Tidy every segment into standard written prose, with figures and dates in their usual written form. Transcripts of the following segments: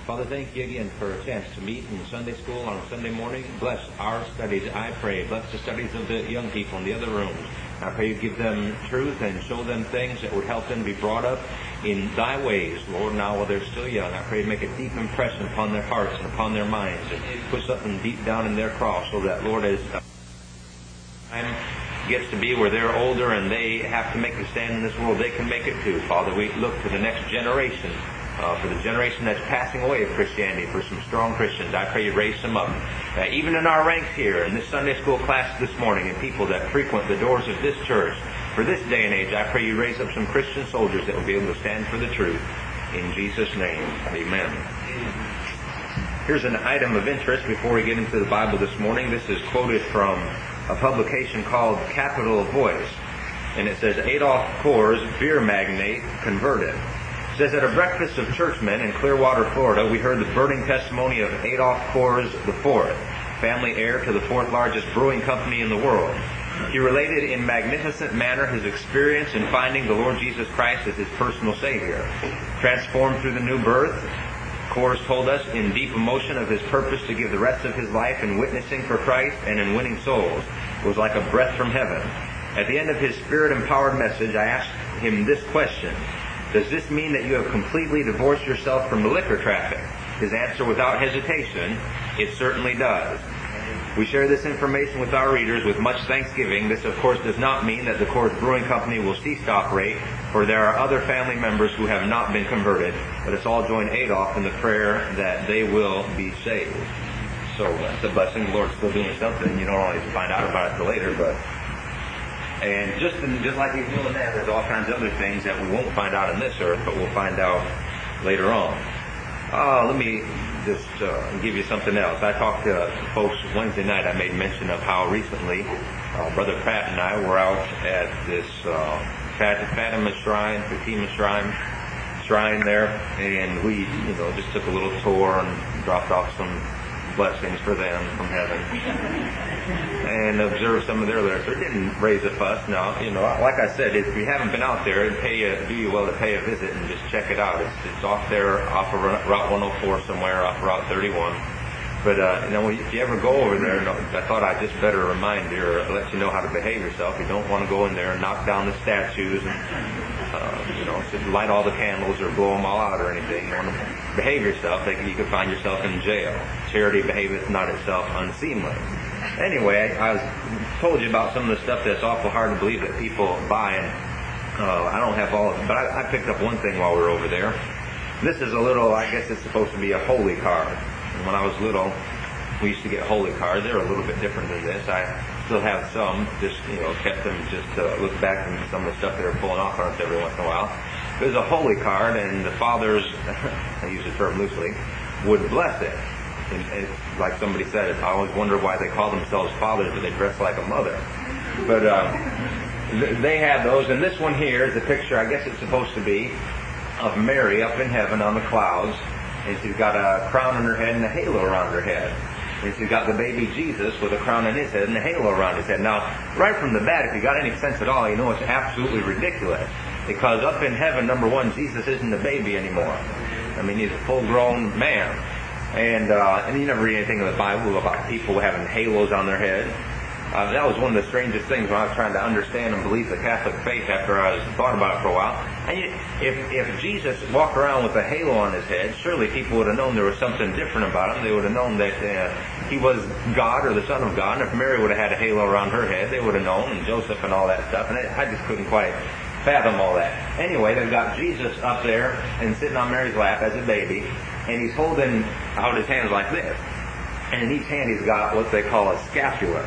Father, thank you again for a chance to meet in Sunday school on a Sunday morning. Bless our studies, I pray. Bless the studies of the young people in the other rooms. I pray you give them truth and show them things that would help them be brought up in thy ways, Lord, now while they're still young. I pray you make a deep impression upon their hearts and upon their minds and put something deep down in their cross so that, Lord, as time gets to be where they're older and they have to make a stand in this world, they can make it too. Father, we look to the next generation. For the generation that's passing away of Christianity, for some strong Christians, I pray you raise them up. Even in our ranks here, in this Sunday school class this morning, and people that frequent the doors of this church, for this day and age, I pray you raise up some Christian soldiers that will be able to stand for the truth. In Jesus' name, amen. Here's an item of interest before we get into the Bible this morning. This is quoted from a publication called Capital Voice, and it says, Adolf Coors, beer magnate, converted. It says, at a breakfast of churchmen in Clearwater, Florida, we heard the burning testimony of Adolf Coors IV, family heir to the fourth largest brewing company in the world. He related in magnificent manner his experience in finding the Lord Jesus Christ as his personal Savior. Transformed through the new birth, Coors told us in deep emotion of his purpose to give the rest of his life in witnessing for Christ and in winning souls. It was like a breath from heaven. At the end of his spirit-empowered message, I asked him this question: does this mean that you have completely divorced yourself from the liquor traffic? His answer without hesitation, it certainly does. We share this information with our readers with much thanksgiving. This, of course, does not mean that the Coors Brewing Company will cease to operate, for there are other family members who have not been converted. Let us all join Adolf in the prayer that they will be saved. So that's a blessing. The Lord's still doing something. You don't always find out about it till later, but... And just like he's doing that, there's all kinds of other things that we won't find out on this earth, but we'll find out later on. Let me just give you something else. I talked to folks Wednesday night. I made mention of how recently Brother Pat and I were out at this Fatima Shrine there, and we, just took a little tour and dropped off some blessings for them from heaven and observe some of their literature. It didn't raise a fuss. No, like I said, if you haven't been out there, do you well to pay a visit and just check it out. It's off there, off of Route 104 somewhere, off Route 31. But if you ever go over there, I thought I'd just better remind you or let you know how to behave yourself. You don't want to go in there and knock down the statues and just light all the candles or blow them all out or anything. You want to behave yourself. You could find yourself in jail. Charity behaveth not itself unseemly. Anyway, I told you about some of the stuff that's awful hard to believe that people buy, and I don't have all of it, but I picked up one thing while we were over there. This is a little, I guess it's supposed to be a holy card. And when I was little, we used to get holy cards. They're a little bit different than this. I still have some, just, kept them just to look back and some of the stuff they were pulling off on us every once in a while. It was a holy card, and the fathers, I use the term loosely, would bless it. And it's like somebody said, I always wonder why they call themselves fathers, but they dress like a mother. But they had those, and this one here is a picture, I guess it's supposed to be, of Mary up in heaven on the clouds, and she's got a crown on her head and a halo around her head. And she's got the baby Jesus with a crown on his head and a halo around his head. Now, right from the bat, if you got any sense at all, you know it's absolutely ridiculous. Because up in heaven, number one, Jesus isn't a baby anymore. I mean, he's a full-grown man. And you never read anything in the Bible about people having halos on their head. That was one of the strangest things when I was trying to understand and believe the Catholic faith after I thought about it for a while. And if Jesus walked around with a halo on his head, surely people would have known there was something different about him. They would have known that he was God or the Son of God. And if Mary would have had a halo around her head, they would have known, and Joseph and all that stuff. And I just couldn't quite fathom all that. Anyway, they've got Jesus up there and sitting on Mary's lap as a baby, and he's holding out his hands like this. And in each hand he's got what they call a scapular.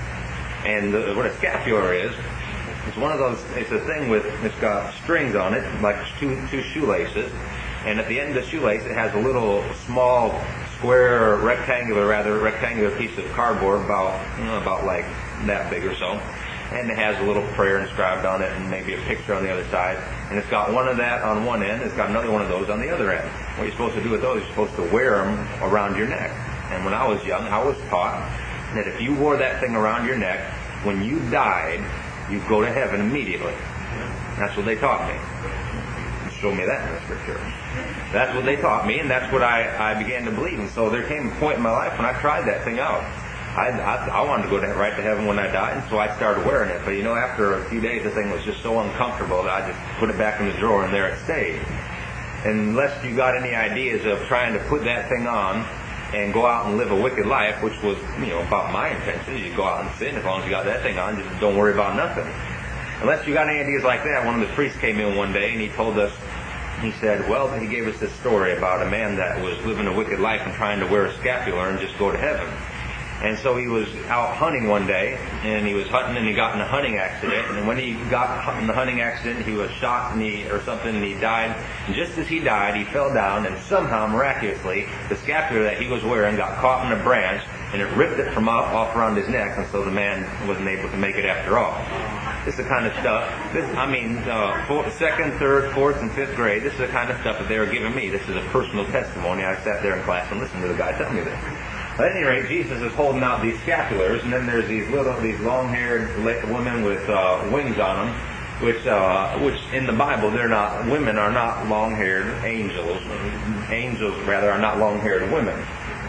And what a scapular is, it's one of those, it's a thing it's got strings on it, like two shoelaces. And at the end of the shoelace, it has a little small square, rectangular piece of cardboard about like that big or so. And it has a little prayer inscribed on it and maybe a picture on the other side. And it's got one of that on one end, it's got another one of those on the other end. What you're supposed to do with those, you're supposed to wear them around your neck. And when I was young, I was taught that if you wore that thing around your neck, when you died, you'd go to heaven immediately. That's what they taught me. show me that in the Scripture. That's what they taught me, and that's what I began to believe. And so there came a point in my life when I tried that thing out. I wanted to go right to heaven when I died, and so I started wearing it. But after a few days, the thing was just so uncomfortable that I just put it back in the drawer, and there it stayed. Unless you got any ideas of trying to put that thing on and go out and live a wicked life, which was, about my intentions. You go out and sin as long as you got that thing on, just don't worry about nothing. Unless you got any ideas like that. One of the priests came in one day and he told us, he said, he gave us this story about a man that was living a wicked life and trying to wear a scapular and just go to heaven. And so he was out hunting one day, and he was hunting, and he got in a hunting accident. And when he got in the hunting accident, he was shot and he died. And just as he died, he fell down, and somehow, miraculously, the scapular that he was wearing got caught in a branch, and it ripped it from off around his neck, and so the man wasn't able to make it after all. This is the kind of stuff, second, third, fourth, and fifth grade, this is the kind of stuff that they were giving me. This is a personal testimony. I sat there in class and listened to the guy tell me this. At any rate, Jesus is holding out these scapulars, and then there's these long-haired women with wings on them, which in the Bible women are not long-haired angels. Angels, rather, are not long-haired women.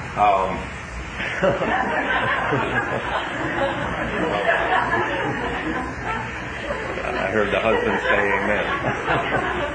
I heard the husband say amen.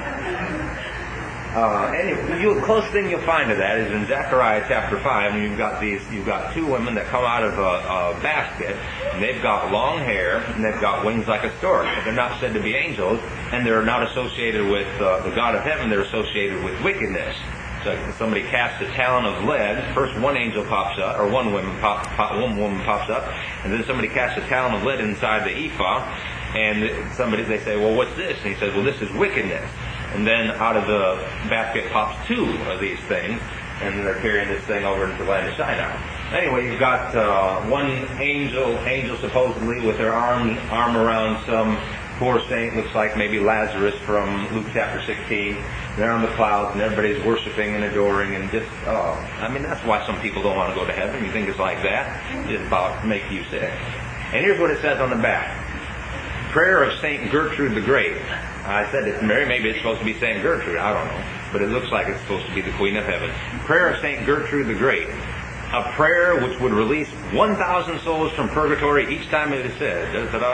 Anyway, the closest thing you'll find to that is in Zechariah chapter 5, and you've got two women that come out of a basket, and they've got long hair, and they've got wings like a stork. But they're not said to be angels, and they're not associated with the God of heaven. They're associated with wickedness. So somebody casts a talon of lead. First, one angel pops up, or one woman pops up, and then somebody casts a talon of lead inside the ephah, and they say, well, what's this? And he says, well, this is wickedness. And then out of the basket pops two of these things, and they're carrying this thing over into the land of Shinar. Anyway, you've got one angel supposedly with their arm around some poor saint, looks like maybe Lazarus from Luke chapter 16. They're on the clouds, and everybody's worshiping and adoring, and just, that's why some people don't want to go to heaven. You think it's like that? It's about to make you sick. And here's what it says on the back. Prayer of St. Gertrude the Great. I said it's Mary, maybe it's supposed to be St. Gertrude, I don't know. But it looks like it's supposed to be the Queen of Heaven. Prayer of St. Gertrude the Great. A prayer which would release 1,000 souls from purgatory each time it is said.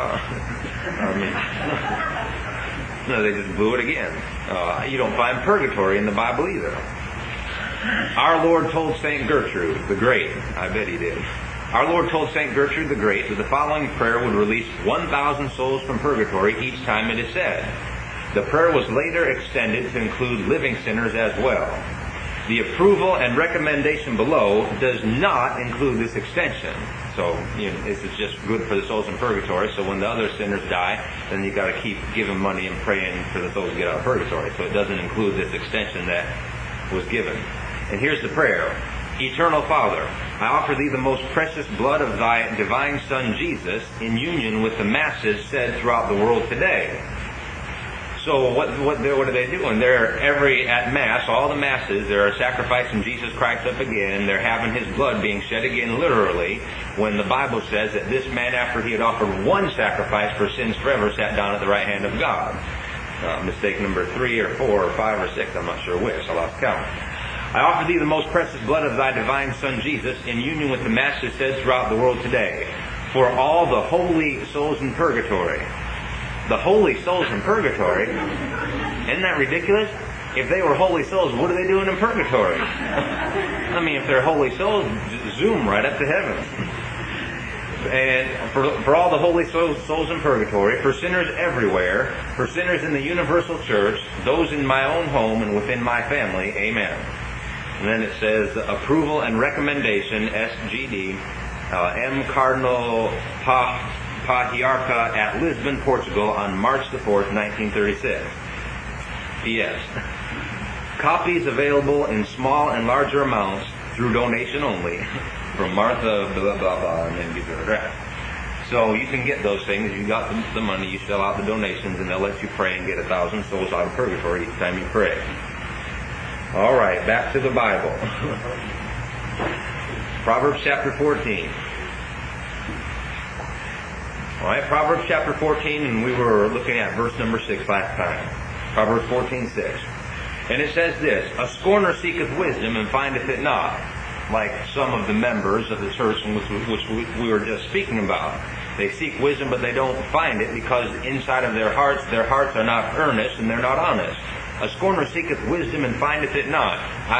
No, they just blew it again. You don't find purgatory in the Bible either. Our Lord told St. Gertrude the Great, I bet he did. Our Lord told St. Gertrude the Great that the following prayer would release 1,000 souls from purgatory each time it is said. The prayer was later extended to include living sinners as well. The approval and recommendation below does not include this extension. So, this is just good for the souls in purgatory, so when the other sinners die, then you've got to keep giving money and praying for the souls to get out of purgatory. So it doesn't include this extension that was given. And here's the prayer. Eternal Father, I offer thee the most precious blood of thy divine Son Jesus in union with the masses said throughout the world today. So what are they doing? At Mass, all the Masses, they're sacrificing Jesus Christ up again. They're having His blood being shed again literally, when the Bible says that this man, after he had offered one sacrifice for sins forever, sat down at the right hand of God. Mistake number 3 or 4 or 5 or 6, I'm not sure which, I lost count. I offer thee the most precious blood of thy divine Son Jesus in union with the Masses said throughout the world today, for all the holy souls in purgatory. The holy souls in purgatory? Isn't that ridiculous? If they were holy souls, what are they doing in purgatory? If they're holy souls, zoom right up to heaven. And for all the holy souls in purgatory, for sinners everywhere, for sinners in the universal church, those in my own home and within my family, amen. And then it says, approval and recommendation, SGD, M. Cardinal Patriarca at Lisbon, Portugal, on March the 4th, 1936. P.S. Copies available in small and larger amounts through donation only from Martha blah blah blah, and then gives her address. So you can get those things. You got the money, you fill out the donations, and they'll let you pray and get 1,000 souls out of purgatory each time you pray. All right, back to the Bible. Proverbs chapter 14. All right, Proverbs chapter 14, and we were looking at verse number 6 last time. Proverbs 14:6. And it says this, a scorner seeketh wisdom and findeth it not, like some of the members of the church which we were just speaking about. They seek wisdom, but they don't find it because inside of their hearts are not earnest and they're not honest. A scorner seeketh wisdom and findeth it not.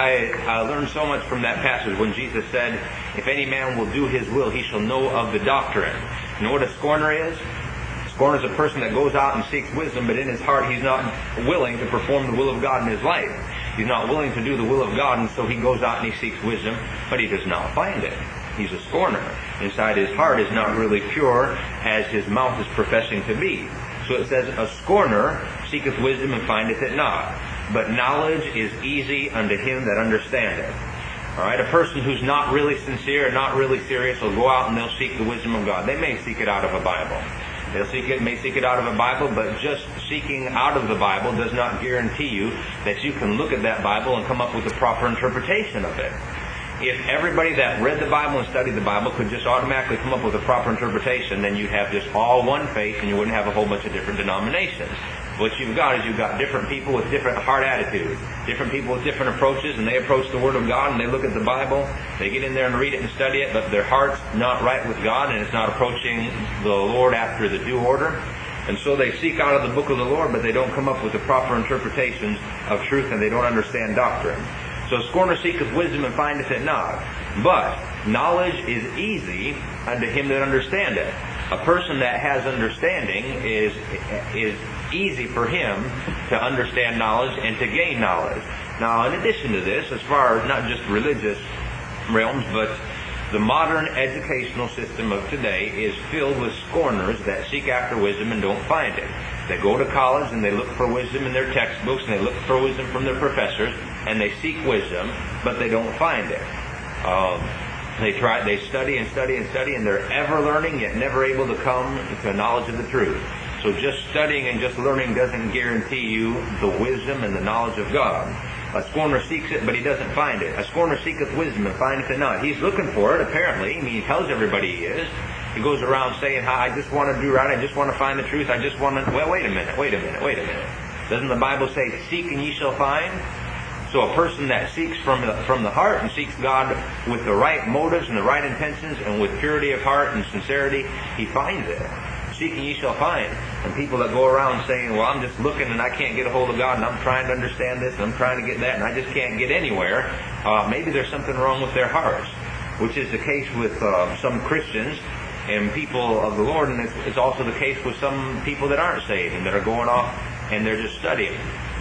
I learned so much from that passage when Jesus said, if any man will do his will, he shall know of the doctrine. You know what a scorner is? A scorner is a person that goes out and seeks wisdom, but in his heart he's not willing to perform the will of God in his life. He's not willing to do the will of God, and so he goes out and he seeks wisdom, but he does not find it. He's a scorner. Inside his heart is not really pure as his mouth is professing to be. So it says, a scorner seeketh wisdom and findeth it not. But knowledge is easy unto him that understandeth. Alright, a person who's not really sincere and not really serious will go out and they'll seek the wisdom of God. They may seek it out of a Bible. May seek it out of a Bible, but just seeking out of the Bible does not guarantee you that you can look at that Bible and come up with a proper interpretation of it. If everybody that read the Bible and studied the Bible could just automatically come up with a proper interpretation, then you'd have just all one faith and you wouldn't have a whole bunch of different denominations. What you've got is you've got different people with different heart attitudes, different people with different approaches, and they approach the Word of God and they look at the Bible, they get in there and read it and study it, but their heart's not right with God and it's not approaching the Lord after the due order. And so they seek out of the book of the Lord, but they don't come up with the proper interpretations of truth and they don't understand doctrine. So a scorner seeketh wisdom and findeth it not. But knowledge is easy unto him that understandeth. A person that has understanding is easy for him to understand knowledge and to gain knowledge. Now, in addition to this, as far as not just religious realms, but the modern educational system of today is filled with scorners that seek after wisdom and don't find it. They go to college and they look for wisdom in their textbooks and they look for wisdom from their professors and they seek wisdom, but they don't find it. They study and study and study and they're ever learning yet never able to come to knowledge of the truth. So just studying and just learning doesn't guarantee you the wisdom and the knowledge of God. A scorner seeks it, but he doesn't find it. A scorner seeketh wisdom and findeth it not. He's looking for it, apparently. I mean, he tells everybody he is. He goes around saying, I just want to do right. I just want to find the truth. I just want to... Well, wait a minute. Doesn't the Bible say, seek and ye shall find? So a person that seeks from the heart and seeks God with the right motives and the right intentions and with purity of heart and sincerity, he finds it. Seek and ye shall find. And people that go around saying, well, I'm just looking and I can't get a hold of God and I'm trying to understand this and I'm trying to get that and I just can't get anywhere, maybe there's something wrong with their hearts, which is the case with some Christians and people of the Lord, and it's also the case with some people that aren't saved and that are going off and they're just studying.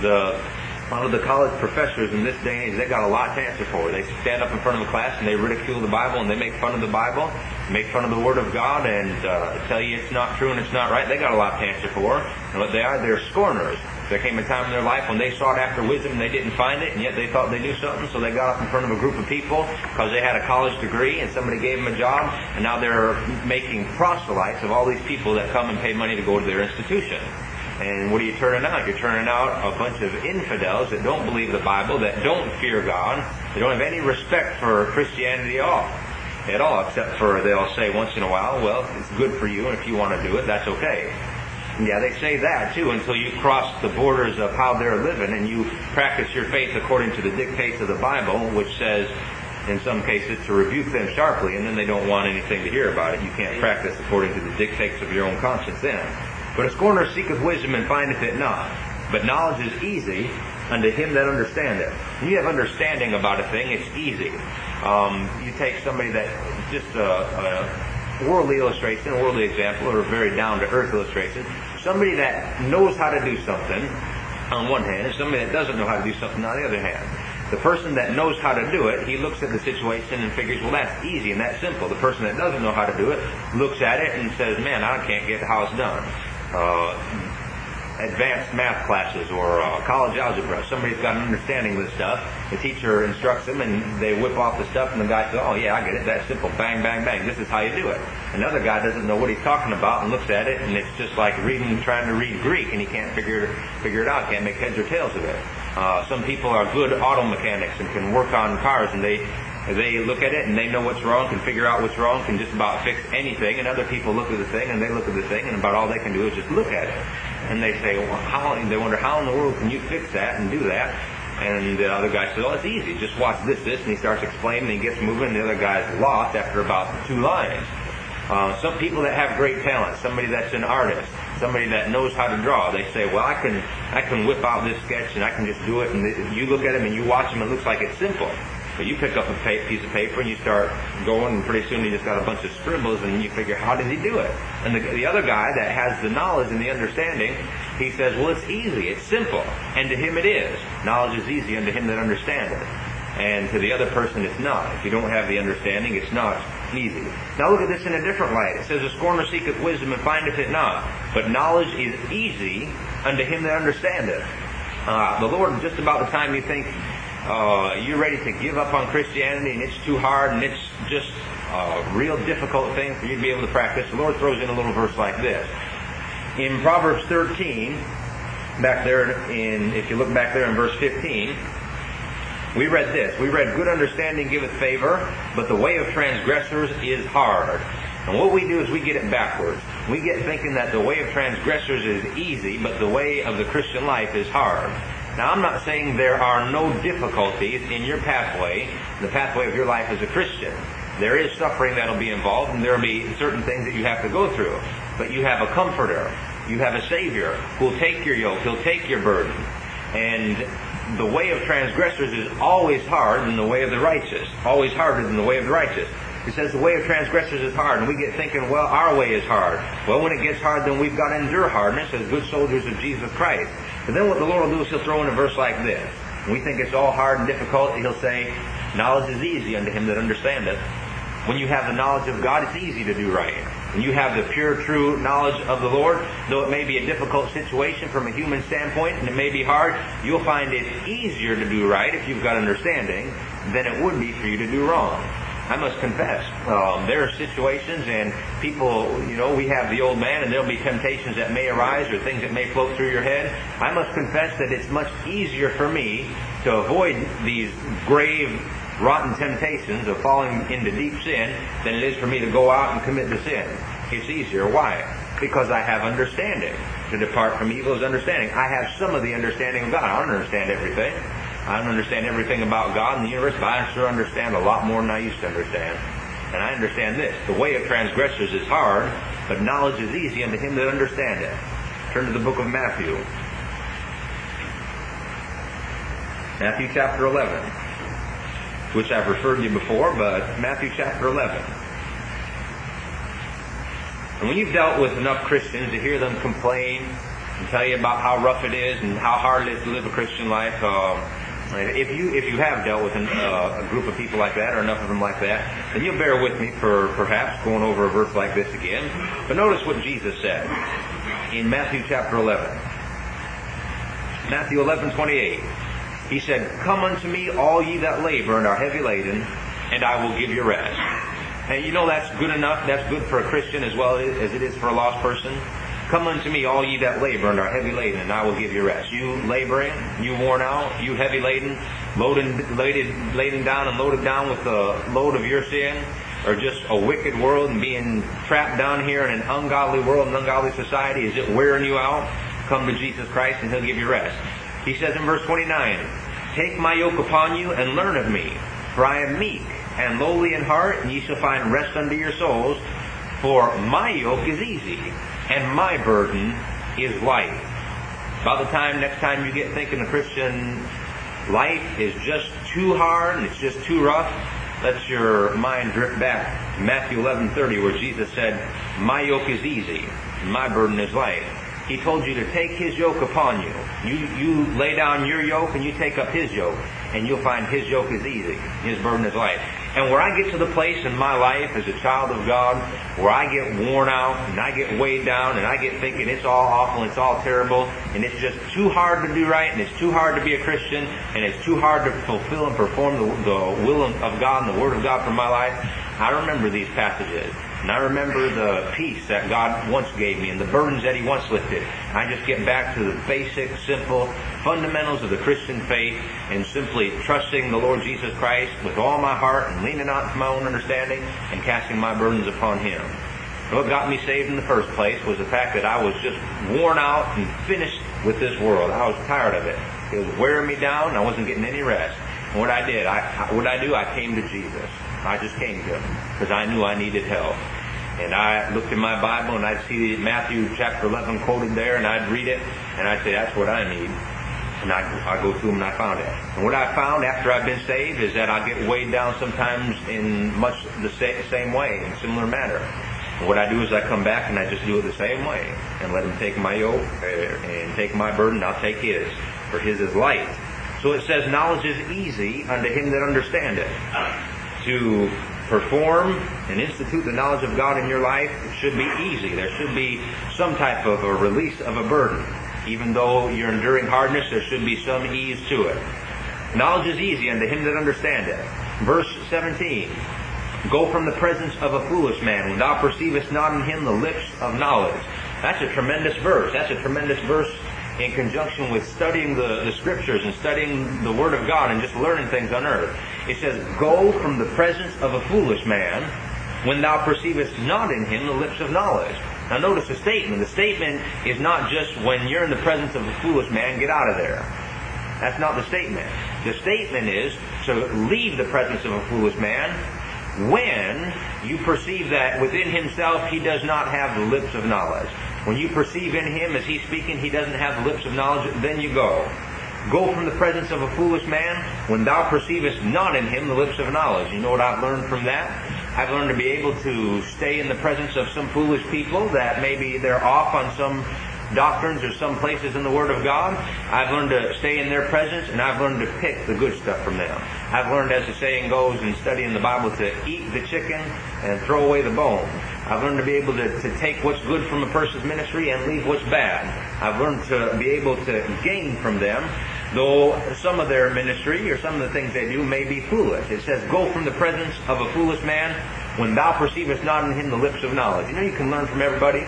A lot of the college professors in this day and age, they got a lot to answer for. They stand up in front of a class and they ridicule the Bible and they make fun of the Bible, make fun of the Word of God and tell you it's not true and it's not right. They got a lot to answer for. And what they are, they're scorners. There came a time in their life when they sought after wisdom and they didn't find it, and yet they thought they knew something, so they got up in front of a group of people because they had a college degree and somebody gave them a job, and now they're making proselytes of all these people that come and pay money to go to their institution. And what are you turning out? You're turning out a bunch of infidels that don't believe the Bible, that don't fear God, they don't have any respect for Christianity at all, except for they'll say once in a while, well, it's good for you, and if you want to do it, that's okay. Yeah, they say that too until you cross the borders of how they're living and you practice your faith according to the dictates of the Bible, which says, in some cases, to rebuke them sharply, and then they don't want anything to hear about it. You can't practice according to the dictates of your own conscience then. But a scorner seeketh wisdom and findeth it not. But knowledge is easy unto him that understandeth. When you have understanding about a thing, it's easy. You take somebody that just a worldly illustration, a worldly example, or a very down-to-earth illustration. Somebody that knows how to do something on one hand, and somebody that doesn't know how to do something on the other hand. The person that knows how to do it, he looks at the situation and figures, well, that's easy and that's simple. The person that doesn't know how to do it looks at it and says, man, I can't get how it's done. Advanced math classes or college algebra. Somebody's got an understanding of this stuff. The teacher instructs them and they whip off the stuff and the guy says, oh yeah, I get it. That's simple. Bang, bang, bang. This is how you do it. Another guy doesn't know what he's talking about and looks at it and it's just like trying to read Greek and he can't figure it out. Can't make heads or tails of it. Some people are good auto mechanics and can work on cars and they look at it and they know what's wrong, can figure out what's wrong, can just about fix anything, and other people look at the thing and they look at the thing and about all they can do is just look at it. And they say, well, they wonder how in the world can you fix that and do that? And the other guy says, oh, it's easy. Just watch this, and he starts explaining, and he gets moving, and the other guy's lost after about 2 lines. Some people that have great talent, somebody that's an artist, somebody that knows how to draw, they say, well, I can whip out this sketch, and I can just do it, and you look at him, and you watch him, it looks like it's simple. But you pick up a piece of paper and you start going, and pretty soon you just got a bunch of scribbles, and you figure, how did he do it? And the other guy that has the knowledge and the understanding, he says, well, it's easy, it's simple. And to him it is. Knowledge is easy unto him that understandeth. And to the other person it's not. If you don't have the understanding, it's not easy. Now look at this in a different light. It says, a scorner seeketh wisdom and findeth it not. But knowledge is easy unto him that understandeth. The Lord, just about the time you think, you're ready to give up on Christianity and it's too hard and it's just a real difficult thing for you to be able to practice, the Lord throws in a little verse like this. In Proverbs 13, back there if you look back there in verse 15, we read this. We read, good understanding giveth favor, but the way of transgressors is hard. And what we do is we get it backwards. We get thinking that the way of transgressors is easy, but the way of the Christian life is hard. Now, I'm not saying there are no difficulties in your pathway, the pathway of your life as a Christian. There is suffering that will be involved, and there will be certain things that you have to go through. But you have a comforter. You have a Savior who will take your yoke. He'll take your burden. And the way of transgressors is always hard than the way of the righteous. Always harder than the way of the righteous. It says the way of transgressors is hard, and we get thinking, well, our way is hard. Well, when it gets hard, then we've got to endure hardness as good soldiers of Jesus Christ. But then what the Lord will do is He'll throw in a verse like this. When we think it's all hard and difficult, He'll say, knowledge is easy unto him that understandeth. When you have the knowledge of God, it's easy to do right. When you have the pure, true knowledge of the Lord, though it may be a difficult situation from a human standpoint, and it may be hard, you'll find it easier to do right if you've got understanding than it would be for you to do wrong. I must confess, there are situations and people, we have the old man and there'll be temptations that may arise or things that may float through your head. I must confess that it's much easier for me to avoid these grave, rotten temptations of falling into deep sin than it is for me to go out and commit the sin. It's easier. Why? Because I have understanding. To depart from evil is understanding. I have some of the understanding of God. I don't understand everything. I don't understand everything about God and the universe, but I sure understand a lot more than I used to understand. And I understand this. The way of transgressors is hard, but knowledge is easy unto him that understandeth. Turn to the book of Matthew. Matthew chapter 11. Which I've referred to before, but Matthew chapter 11. And when you've dealt with enough Christians to hear them complain and tell you about how rough it is and how hard it is to live a Christian life, if you have dealt with a group of people like that, or enough of them like that, then you'll bear with me for perhaps going over a verse like this again. But notice what Jesus said in Matthew chapter 11. Matthew 11:28. He said, come unto me, all ye that labor and are heavy laden, and I will give you rest. And that's good enough. That's good for a Christian as well as it is for a lost person. Come unto me, all ye that labor and are heavy laden, and I will give you rest. You laboring, you worn out, you heavy laden, laden down and loaded down with the load of your sin, or just a wicked world and being trapped down here in an ungodly world and ungodly society. Is it wearing you out? Come to Jesus Christ and He'll give you rest. He says in verse 29, take my yoke upon you and learn of me, for I am meek and lowly in heart, and ye shall find rest unto your souls. For my yoke is easy, and my burden is light. By the next time you get thinking the Christian life is just too hard and it's just too rough, let your mind drift back to Matthew 11:30, where Jesus said, my yoke is easy, and my burden is light. He told you to take His yoke upon you. You lay down your yoke and you take up His yoke, and you'll find His yoke is easy, His burden is light. And where I get to the place in my life as a child of God where I get worn out and I get weighed down and I get thinking it's all awful and it's all terrible and it's just too hard to do right and it's too hard to be a Christian and it's too hard to fulfill and perform the will of God and the Word of God for my life, I remember these passages. And I remember the peace that God once gave me and the burdens that He once lifted. I just get back to the basic, simple fundamentals of the Christian faith and simply trusting the Lord Jesus Christ with all my heart and leaning not to my own understanding and casting my burdens upon Him. What got me saved in the first place was the fact that I was just worn out and finished with this world. I was tired of it. It was wearing me down. I wasn't getting any rest. And what I did, I came to Jesus. I just came to Him because I knew I needed help. And I looked in my Bible and I'd see Matthew chapter 11 quoted there, and I'd read it and I'd say, that's what I need. And I go through them and I found it. And what I found after I've been saved is that I get weighed down sometimes in much the same way, in a similar manner. And what I do is I come back and I just do it the same way and let Him take my yoke and take my burden. I'll take His, for His is light. So it says, knowledge is easy unto him that understandeth. To perform and institute the knowledge of God in your life, it should be easy. There should be some type of a release of a burden. Even though you're enduring hardness, there should be some ease to it. Knowledge is easy unto him that understandeth. Verse 17. Go from the presence of a foolish man, when thou perceivest not in him the lips of knowledge. That's a tremendous verse. That's a tremendous verse in conjunction with studying the Scriptures and studying the Word of God and just learning things on earth. It says, go from the presence of a foolish man, when thou perceivest not in him the lips of knowledge. Now notice the statement. The statement is not just when you're in the presence of a foolish man, get out of there. That's not the statement. The statement is to leave the presence of a foolish man when you perceive that within himself he does not have the lips of knowledge. When you perceive in him as he's speaking he doesn't have the lips of knowledge, then you go. Go from the presence of a foolish man when thou perceivest not in him the lips of knowledge. You know what I've learned from that? I've learned to be able to stay in the presence of some foolish people that maybe they're off on some doctrines or some places in the Word of God. I've learned to stay in their presence, and I've learned to pick the good stuff from them. I've learned, as the saying goes in studying the Bible, to eat the chicken and throw away the bone. I've learned to be able to take what's good from a person's ministry and leave what's bad. I've learned to be able to gain from them, though some of their ministry or some of the things they do may be foolish. It says, go from the presence of a foolish man when thou perceivest not in him the lips of knowledge. You know, you can learn from everybody.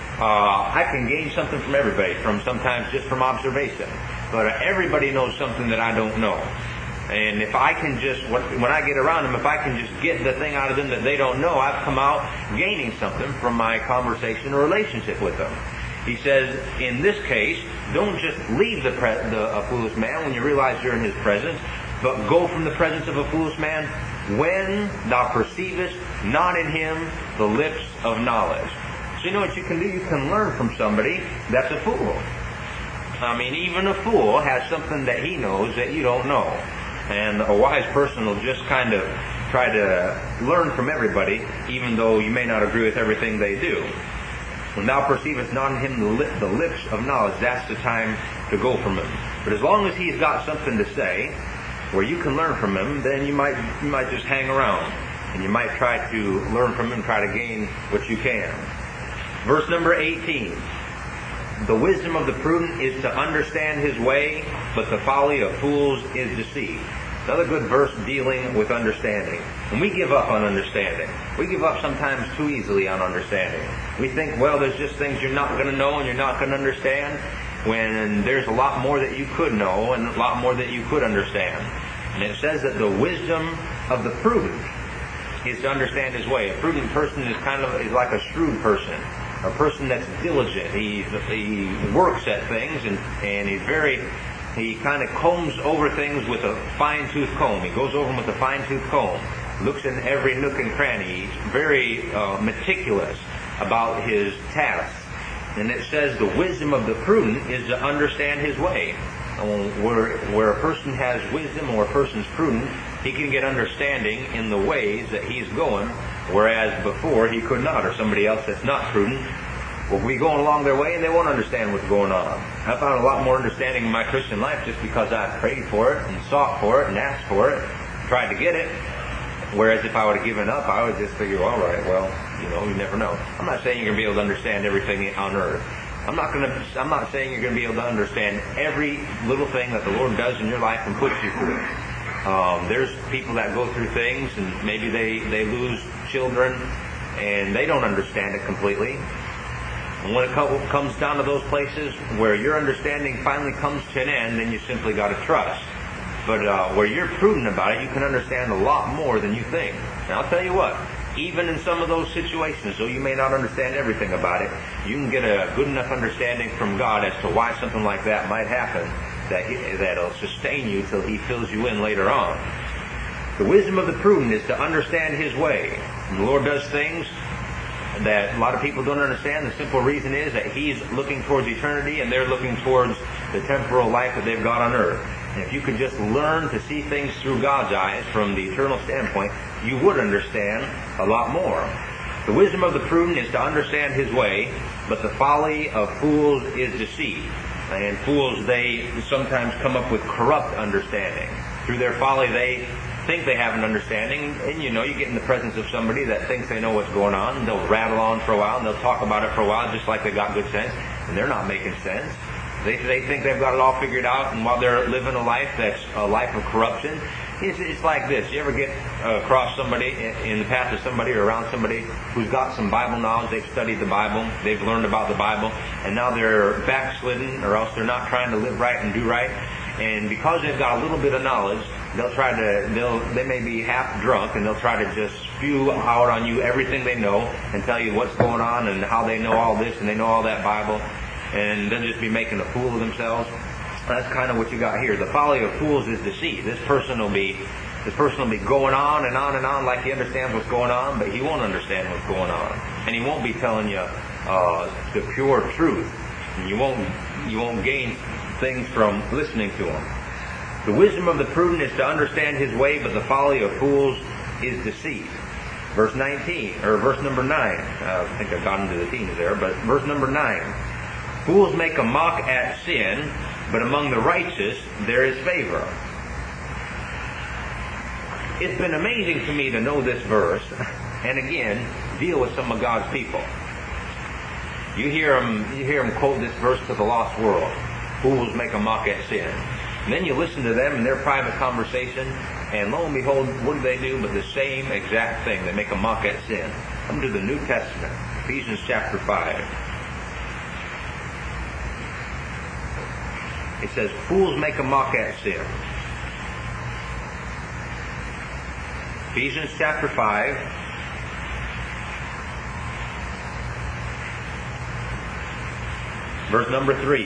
I can gain something from everybody, sometimes just from observation. But everybody knows something that I don't know. And if I can just, when I get around them, if I can just get the thing out of them that they don't know, I've come out gaining something from my conversation or relationship with them. He says, in this case, don't just leave a foolish man when you realize you're in his presence, but go from the presence of a foolish man when thou perceivest not in him the lips of knowledge. So you know what you can do? You can learn from somebody that's a fool. I mean, even a fool has something that he knows that you don't know. And a wise person will just kind of try to learn from everybody, even though you may not agree with everything they do. When thou perceivest not in him the lips of knowledge, that's the time to go from him. But as long as he's got something to say, where you can learn from him, then you might just hang around. And you might try to learn from him, try to gain what you can. Verse number 18. The wisdom of the prudent is to understand his way, but the folly of fools is deceit. Another good verse dealing with understanding. And we give up on understanding. We give up sometimes too easily on understanding. We think, well, there's just things you're not going to know and you're not going to understand, when there's a lot more that you could know and a lot more that you could understand. And it says that the wisdom of the prudent is to understand his way. A prudent person is like a shrewd person. A person that's diligent. He works at things and he kind of combs over things with a fine-tooth comb. He goes over them with a fine-tooth comb. Looks in every nook and cranny. He's very meticulous about his tasks. And it says the wisdom of the prudent is to understand his way. Where a person has wisdom or a person's prudent, he can get understanding in the ways that he's going, whereas before he could not, or somebody else that's not prudent will be going along their way and they won't understand what's going on. I found a lot more understanding in my Christian life just because I prayed for it and sought for it and asked for it, tried to get it. Whereas if I would have given up, I would just figure, all right, well, you never know. I'm not saying you're going to be able to understand everything on earth. I'm not saying you're going to be able to understand every little thing that the Lord does in your life and puts you through. There's people that go through things and maybe they lose children and they don't understand it completely. And when it comes down to those places where your understanding finally comes to an end, then you simply got to trust. But where you're prudent about it, you can understand a lot more than you think. And I'll tell you what, even in some of those situations, though you may not understand everything about it, you can get a good enough understanding from God as to why something like that might happen, that'll sustain you till He fills you in later on. The wisdom of the prudent is to understand His way. And the Lord does things that a lot of people don't understand. The simple reason is that He's looking towards eternity and they're looking towards the temporal life that they've got on earth. And if you could just learn to see things through God's eyes from the eternal standpoint, you would understand a lot more. The wisdom of the prudent is to understand his way, but the folly of fools is deceit. And fools, they sometimes come up with corrupt understanding. Through their folly, they think they have an understanding, and you get in the presence of somebody that thinks they know what's going on, and they'll rattle on for a while, and they'll talk about it for a while just like they got good sense, and they're not making sense. They think they've got it all figured out, and while they're living a life that's a life of corruption, it's like this. You ever get across somebody, in the path of somebody or around somebody who's got some Bible knowledge, they've studied the Bible, they've learned about the Bible, and now they're backslidden, or else they're not trying to live right and do right, and because they've got a little bit of knowledge, they may be half drunk, and they'll try to just spew out on you everything they know and tell you what's going on and how they know all this and they know all that Bible, and they'll just be making a fool of themselves. That's kind of what you got here. The folly of fools is deceit. This person will be going on and on and on like he understands what's going on, but he won't understand what's going on, and he won't be telling you the pure truth. And you won't gain things from listening to him. The wisdom of the prudent is to understand his way, but the folly of fools is deceit. Verse 19, or verse number 9. I think I got into the teens there, but verse number 9. Fools make a mock at sin, but among the righteous there is favor. It's been amazing to me to know this verse, and again, deal with some of God's people. You hear them quote this verse to the lost world. Fools make a mock at sin. And then you listen to them in their private conversation, and lo and behold, what do? But the same exact thing. They make a mock at sin. Come to the New Testament, Ephesians chapter 5. It says, fools make a mock at sin. Ephesians chapter 5. Verse number 3.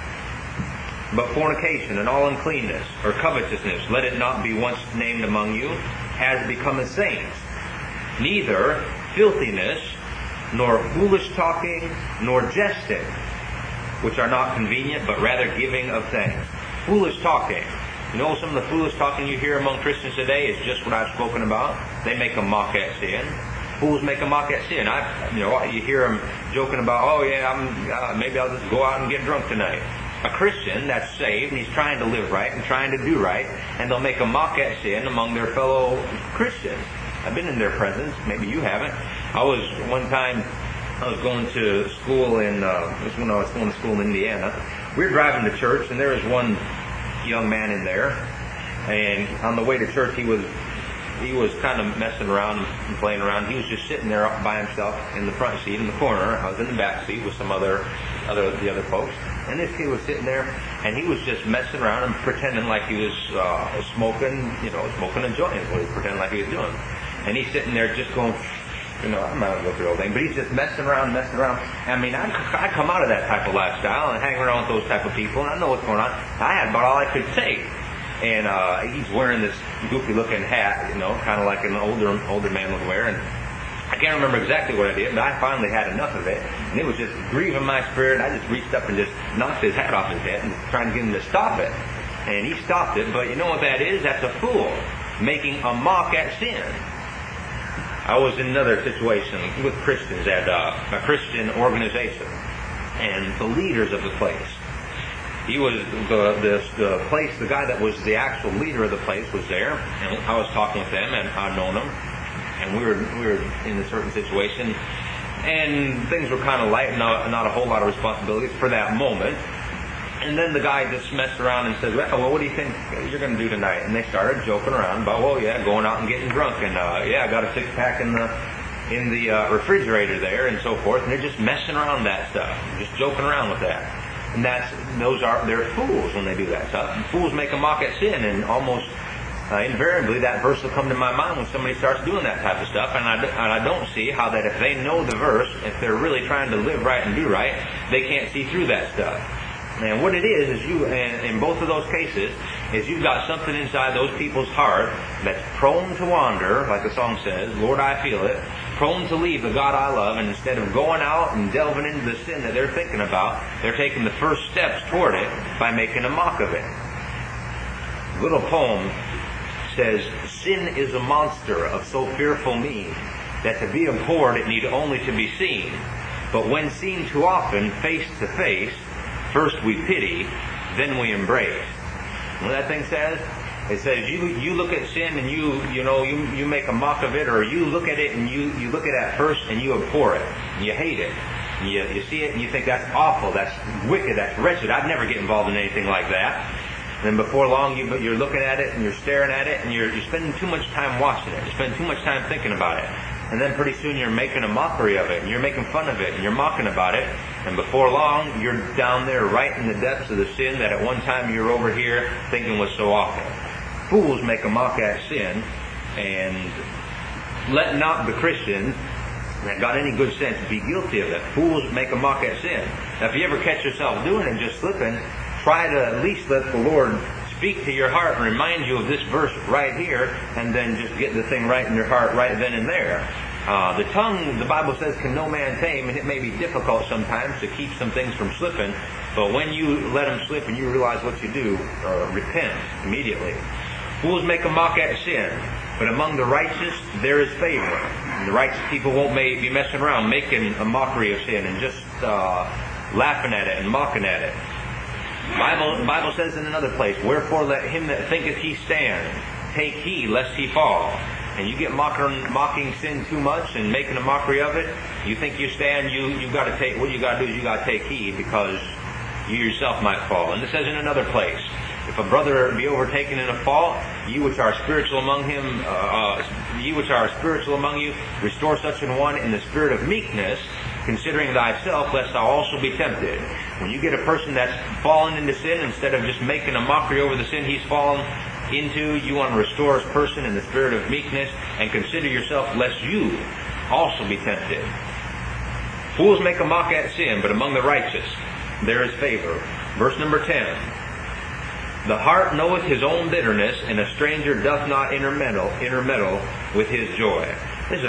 But fornication and all uncleanness or covetousness, let it not be once named among you, as becometh saints. Neither filthiness, nor foolish talking, nor jesting, which are not convenient, but rather giving of thanks. Foolish talking. Some of the foolish talking you hear among Christians today is just what I've spoken about. They make a mock at sin. Fools make a mock at sin. You hear them joking about, maybe I'll just go out and get drunk tonight. A Christian that's saved, and he's trying to live right and trying to do right, and they'll make a mock at sin among their fellow Christians. I've been in their presence. Maybe you haven't. I was going to school when I was going to school in Indiana. We were driving to church, and there was one young man in there, and on the way to church he was kind of messing around and playing around. He was just sitting there by himself in the front seat in the corner. I was in the back seat with some the other folks, and this kid was sitting there, and he was just messing around and pretending like he was smoking a joint is what he was pretending like he was doing. And he's sitting there just going, I'm not going to go through the whole thing, but he's just messing around. I mean, I come out of that type of lifestyle and hang around with those type of people, and I know what's going on. I had about all I could take. And he's wearing this goofy-looking hat, kind of like an older man would wear. And I can't remember exactly what I did, but I finally had enough of it. And it was just grieving my spirit. I just reached up and just knocked his hat off his head and trying to get him to stop it. And he stopped it, but you know what that is? That's a fool making a mock at sin. I was in another situation with Christians at a Christian organization, and the leaders of the place. He was the guy that was the actual leader of the place was there, and I was talking with them, and I'd known him, and we were in a certain situation, and things were kind of light, and not a whole lot of responsibilities for that moment. And then the guy just messed around and said, well, what do you think you're going to do tonight? And they started joking around about, going out and getting drunk. And, I got a 6-pack in the refrigerator there and so forth. And they're just messing around that stuff, just joking around with that. And they're fools when they do that stuff. And fools make a mock at sin and almost invariably that verse will come to my mind when somebody starts doing that type of stuff, and I don't see how that if they know the verse, if they're really trying to live right and do right, they can't see through that stuff. And what it is you, in both of those cases, is you've got something inside those people's heart that's prone to wander, like the song says, Lord, I feel it, prone to leave the God I love, and instead of going out and delving into the sin that they're thinking about, they're taking the first steps toward it by making a mock of it. A little poem says, sin is a monster of so fearful mien, that to be abhorred it need only to be seen. But when seen too often, face to face, first we pity, then we embrace. You know what that thing says? It says you look at sin and you make a mock of it, or you look at it and you look at it first and you abhor it, and you hate it. You see it and you think that's awful, that's wicked, that's wretched. I'd never get involved in anything like that. And then before long you're looking at it and you're staring at it and you're spending too much time watching it. You're spending too much time thinking about it. And then pretty soon you're making a mockery of it, and you're making fun of it, and you're mocking about it. And before long, you're down there right in the depths of the sin that at one time you were over here thinking was so awful. Fools make a mock at sin, and let not the Christians that got any good sense be guilty of it. Fools make a mock at sin. Now, if you ever catch yourself doing it, just slipping, try to at least let the Lord speak to your heart and remind you of this verse right here, and then just get the thing right in your heart right then and there. The tongue, the Bible says, can no man tame, and it may be difficult sometimes to keep some things from slipping, but when you let them slip and you realize what you do, repent immediately. Fools make a mock at sin, but among the righteous there is favor. And the righteous people won't be messing around making a mockery of sin and just laughing at it and mocking at it. The Bible says in another place, wherefore let him that thinketh he stand take heed lest he fall. And you get mocking sin too much and making a mockery of it, you think you stand, you've got to take, what you got to do is you got to take heed, because you yourself might fall. And it says in another place, if a brother be overtaken in a fault, you which are spiritual among you, restore such an one in the spirit of meekness, considering thyself, lest thou also be tempted. When you get a person that's fallen into sin, instead of just making a mockery over the sin he's fallen into, you want to restore a person in the spirit of meekness, and consider yourself, lest you also be tempted. Fools make a mock at sin, but among the righteous there is favor. Verse number 10. The heart knoweth his own bitterness, and a stranger doth not intermeddle with his joy. It's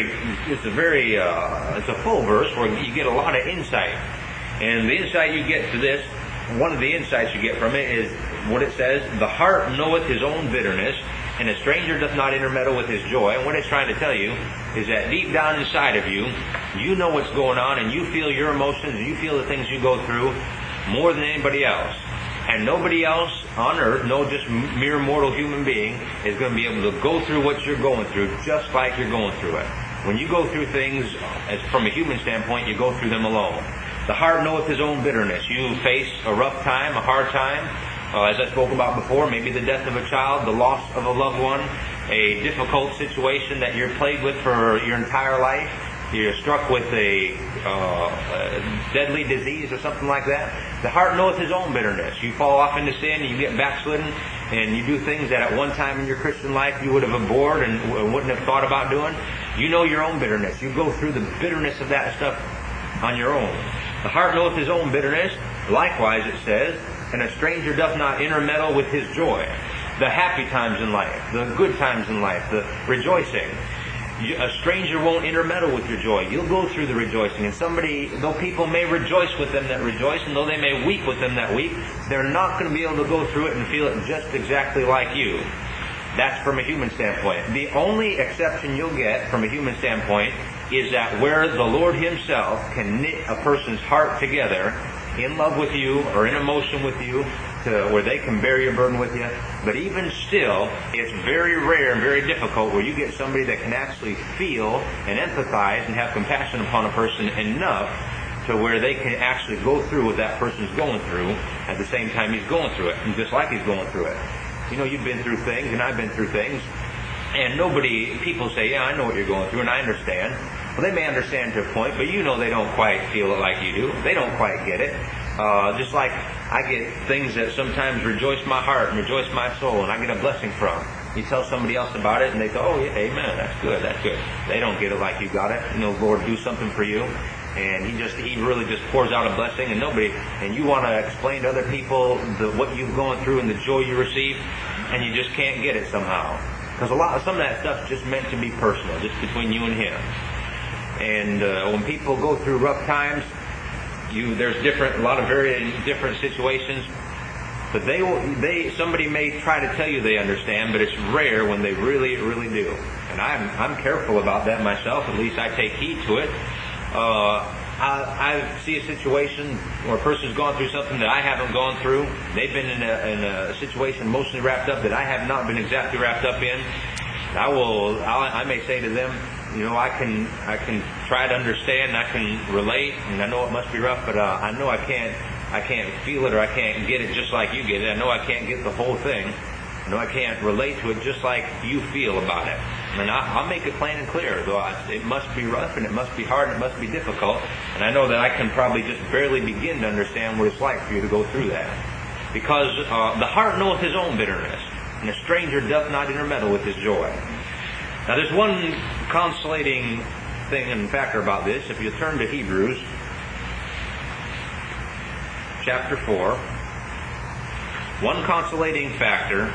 a full verse where you get a lot of insight. And the insight you get to this, one of the insights you get from it is what it says, the heart knoweth his own bitterness, and a stranger doth not intermeddle with his joy. And what it's trying to tell you is that deep down inside of you, you know what's going on, and you feel your emotions, and you feel the things you go through more than anybody else. And nobody else on earth, no just mere mortal human being, is going to be able to go through what you're going through just like you're going through it. When you go through things, as from a human standpoint, you go through them alone. The heart knoweth his own bitterness. You face a rough time, a hard time, as I spoke about before, maybe the death of a child, the loss of a loved one, a difficult situation that you're plagued with for your entire life. You're struck with a deadly disease or something like that. The heart knoweth his own bitterness. You fall off into sin, and you get backslidden, and you do things that at one time in your Christian life you would have abhorred and wouldn't have thought about doing. You know your own bitterness. You go through the bitterness of that stuff on your own. The heart knoweth his own bitterness. Likewise, it says, and a stranger doth not intermeddle with his joy. The happy times in life, the good times in life, the rejoicing. A stranger won't intermeddle with your joy. You'll go through the rejoicing. And though people may rejoice with them that rejoice, and though they may weep with them that weep, they're not going to be able to go through it and feel it just exactly like you. That's from a human standpoint. The only exception you'll get from a human standpoint is that where the Lord himself can knit a person's heart together in love with you or in emotion with you, to where they can bear your burden with you. But even still, it's very rare and very difficult where you get somebody that can actually feel and empathize and have compassion upon a person enough to where they can actually go through what that person's going through at the same time he's going through it, and just like he's going through it. You know, you've been through things, and I've been through things, and people say, yeah, I know what you're going through, and I understand. Well, they may understand to a point, but you know they don't quite feel it like you do. They don't quite get it. Just like I get things that sometimes rejoice my heart and rejoice my soul, and I get a blessing from. You tell somebody else about it, and they go, "Oh, yeah, amen. That's good. That's good." They don't get it like you got it. Lord, do something for you, and He really just pours out a blessing, and you want to explain to other people what you've gone through and the joy you receive, and you just can't get it somehow, because some of that stuff's just meant to be personal, just between you and Him. And when people go through rough times, there's a lot of very different situations. But somebody may try to tell you they understand, but it's rare when they really, really do. And I'm careful about that myself. At least I take heed to it. I see a situation where a person's gone through something that I haven't gone through. They've been in a situation mostly wrapped up that I have not been exactly wrapped up in. I may say to them, I can try to understand, I can relate, and I know it must be rough, but I know I can't feel it, or I can't get it just like you get it. I know I can't get the whole thing. I know I can't relate to it just like you feel about it. And I'll make it plain and clear. Though it must be rough, and it must be hard, and it must be difficult. And I know that I can probably just barely begin to understand what it's like for you to go through that. Because the heart knoweth his own bitterness, and a stranger doth not intermeddle with his joy. Now there's one consolating thing and factor about this. If you turn to Hebrews chapter 4, one consolating factor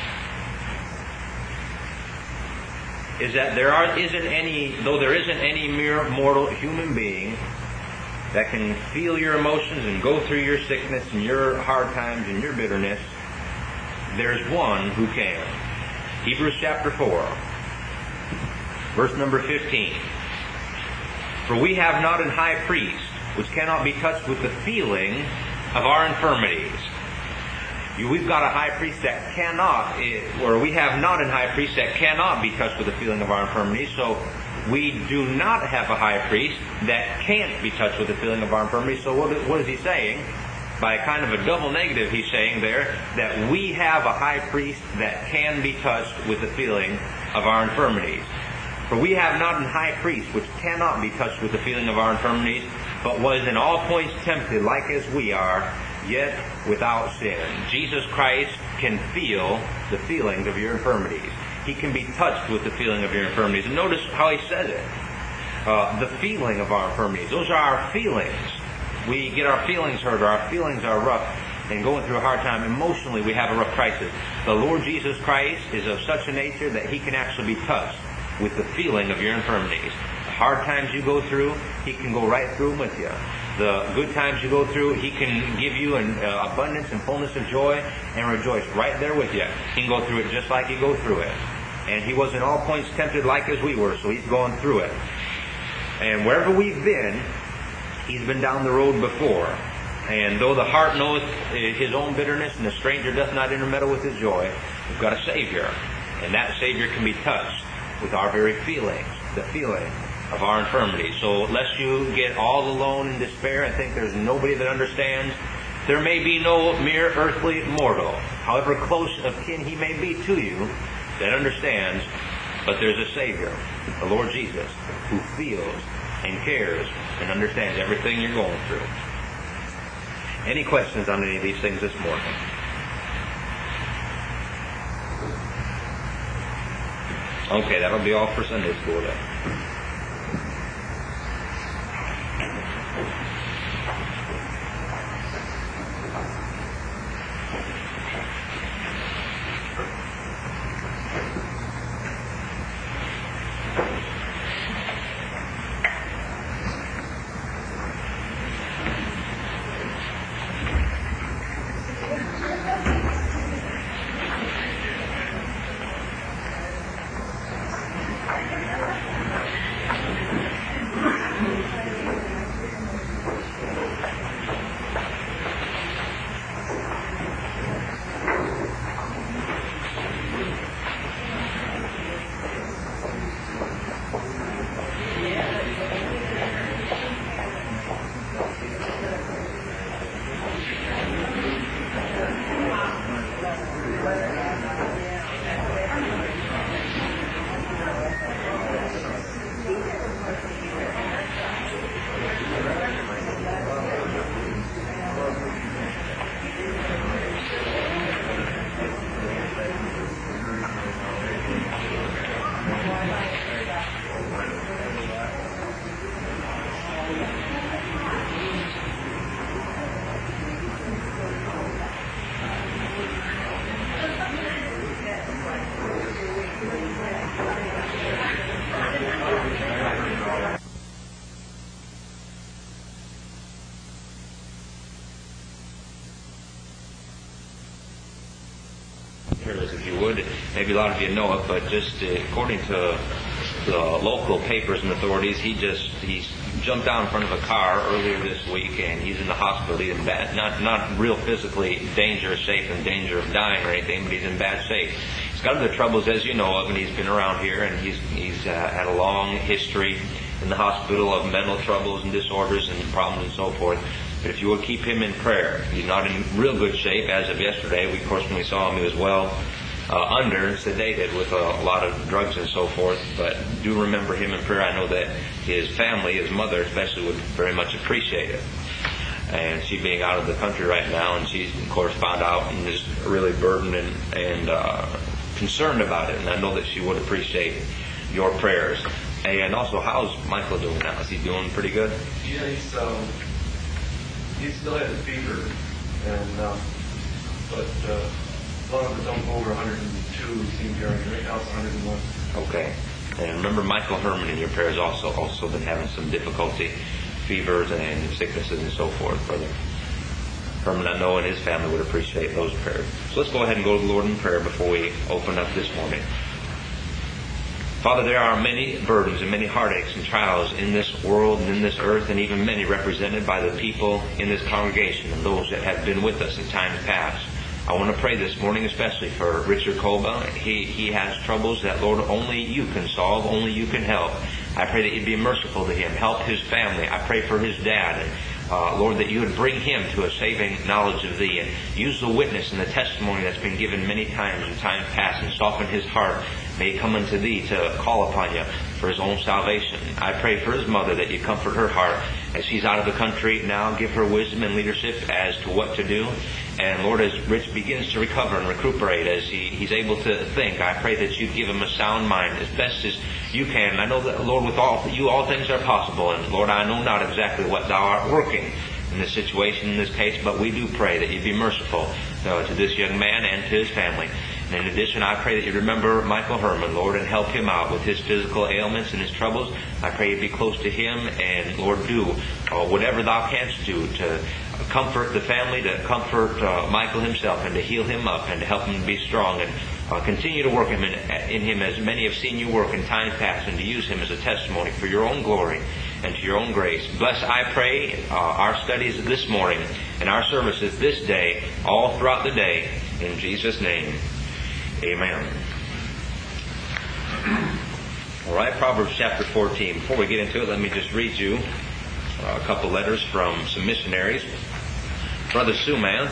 is that there isn't any mere mortal human being that can feel your emotions and go through your sickness and your hard times and your bitterness, there's one who can. Hebrews chapter 4, verse number 15. For we have not an high priest which cannot be touched with the feeling of our infirmities. We've got a high priest that cannot, or we have not a high priest that cannot be touched with the feeling of our infirmities. So we do not have a high priest that can't be touched with the feeling of our infirmities. So what is he saying? By kind of a double negative, he's saying there that we have a high priest that can be touched with the feeling of our infirmities. For we have not an high priest which cannot be touched with the feeling of our infirmities, but was in all points tempted like as we are, yet without sin. Jesus Christ can feel the feelings of your infirmities. He can be touched with the feeling of your infirmities. And notice how he says it. The feeling of our infirmities. Those are our feelings. We get our feelings hurt, or our feelings are rough, and going through a hard time. Emotionally, we have a rough crisis. The Lord Jesus Christ is of such a nature that He can actually be touched with the feeling of your infirmities. The hard times you go through, He can go right through them with you. The good times you go through, He can give you an abundance and fullness of joy and rejoice right there with you. He can go through it just like you go through it. And He was in all points tempted like as we were, so He's gone through it. And wherever we've been, He's been down the road before. And though the heart knoweth his own bitterness, and the stranger doth not intermeddle with his joy, we've got a Savior. And that Savior can be touched with our very feelings, the feeling of our infirmity. So lest you get all alone in despair and think there's nobody that understands, there may be no mere earthly mortal, however close of kin he may be to you, that understands, but there's a Savior, the Lord Jesus, who feels and cares and understands everything you're going through. Any questions on any of these things this morning? Okay, that'll be all for Sunday school then. prayers, if you would. Maybe a lot of you know it, but just according to the local papers and authorities, he jumped down in front of a car earlier this week, and he's in the hospital. He's in bad, not real physically dangerous shape and danger of dying or anything, but he's in bad shape. He's got other troubles, as you know of, and he's been around here, and he's had a long history in the hospital of mental troubles and disorders and problems and so forth. But if you would keep him in prayer, he's not in real good shape as of yesterday. Of course, when we saw him, he was well under and sedated with a lot of drugs and so forth. But do remember him in prayer. I know that his family, his mother especially, would very much appreciate it. And she being out of the country right now, and she's, of course, found out and is really burdened and concerned about it. And I know that she would appreciate your prayers. And also, how's Michael doing now? Is he doing pretty good? Yeah, he still has a fever, and but as long as it don't go over 102, he seems to be right now it's 101. Okay. And remember Michael Herman in your prayers also been having some difficulty, fevers and sicknesses and so forth. Brother Herman, I know, and his family would appreciate those prayers. So let's go ahead and go to the Lord in prayer before we open up this morning. Father, there are many burdens and many heartaches and trials in this world and in this earth, and even many represented by the people in this congregation and those that have been with us in times past. I want to pray this morning especially for Richard Kolba. He has troubles that, Lord, only you can solve, only you can help. I pray that you'd be merciful to him, help his family. I pray for his dad. Lord, that you would bring him to a saving knowledge of thee, and use the witness and the testimony that's been given many times in times past, and soften his heart. May he come unto thee to call upon you for his own salvation. I pray for his mother that you comfort her heart as she's out of the country now. Give her wisdom and leadership as to what to do. And Lord, as Rich begins to recover and recuperate, as he's able to think, I pray that you give him a sound mind as best as you can. And I know that, Lord, with all things are possible. And Lord, I know not exactly what thou art working in this situation, in this case, but we do pray that you'd be merciful to this young man and to his family. And in addition, I pray that you remember Michael Herman, Lord, and help him out with his physical ailments and his troubles. I pray you be close to him, and Lord, do whatever thou canst do to comfort the family, to comfort Michael himself, and to heal him up, and to help him to be strong, and continue to work in him as many have seen you work in times past, and to use him as a testimony for your own glory and to your own grace. Bless, I pray, our studies this morning and our services this day, all throughout the day, in Jesus' name. Amen. All right, Proverbs chapter 14. Before we get into it, let me just read you a couple letters from some missionaries. Brother Sumanth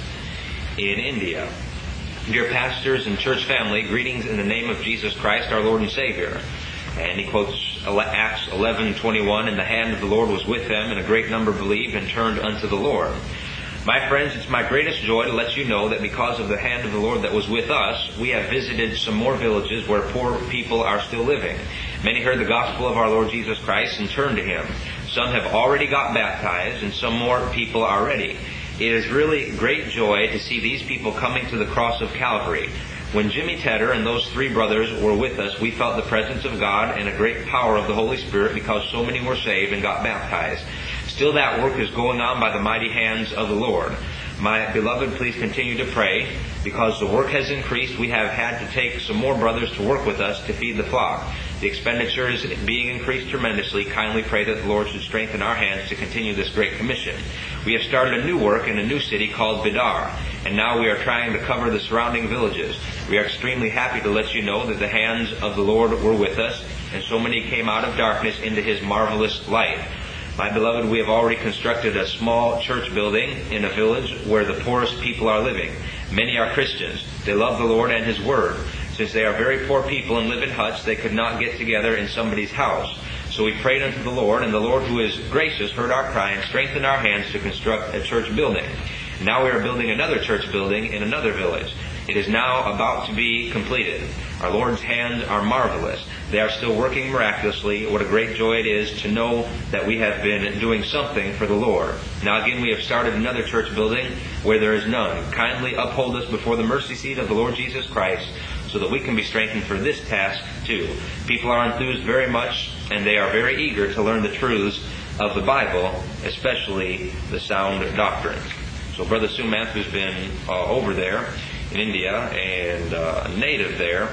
in India. Dear pastors and church family, greetings in the name of Jesus Christ, our Lord and Savior. And he quotes Acts 11:21, and the hand of the Lord was with them, and a great number believed and turned unto the Lord. My friends, it's my greatest joy to let you know that because of the hand of the Lord that was with us, we have visited some more villages where poor people are still living. Many heard the gospel of our Lord Jesus Christ and turned to Him. Some have already got baptized, and some more people are ready. It is really great joy to see these people coming to the cross of Calvary. When Jimmy Tedder and those three brothers were with us, we felt the presence of God and a great power of the Holy Spirit because so many were saved and got baptized. Still, that work is going on by the mighty hands of the Lord. My beloved, please continue to pray. Because the work has increased, we have had to take some more brothers to work with us to feed the flock. The expenditure is being increased tremendously. Kindly pray that the Lord should strengthen our hands to continue this great commission. We have started a new work in a new city called Bidar, and now we are trying to cover the surrounding villages. We are extremely happy to let you know that the hands of the Lord were with us, and so many came out of darkness into His marvelous light. My beloved, we have already constructed a small church building in a village where the poorest people are living. Many are Christians. They love the Lord and His Word. Since they are very poor people and live in huts, they could not get together in somebody's house. So we prayed unto the Lord, and the Lord, who is gracious, heard our cry and strengthened our hands to construct a church building. Now we are building another church building in another village. It is now about to be completed. Our Lord's hands are marvelous. They are still working miraculously. What a great joy it is to know that we have been doing something for the Lord. Now again, we have started another church building where there is none. Kindly uphold us before the mercy seat of the Lord Jesus Christ so that we can be strengthened for this task too. People are enthused very much, and they are very eager to learn the truths of the Bible, especially the sound doctrine. So Brother Sumanth has been over there in India and a native there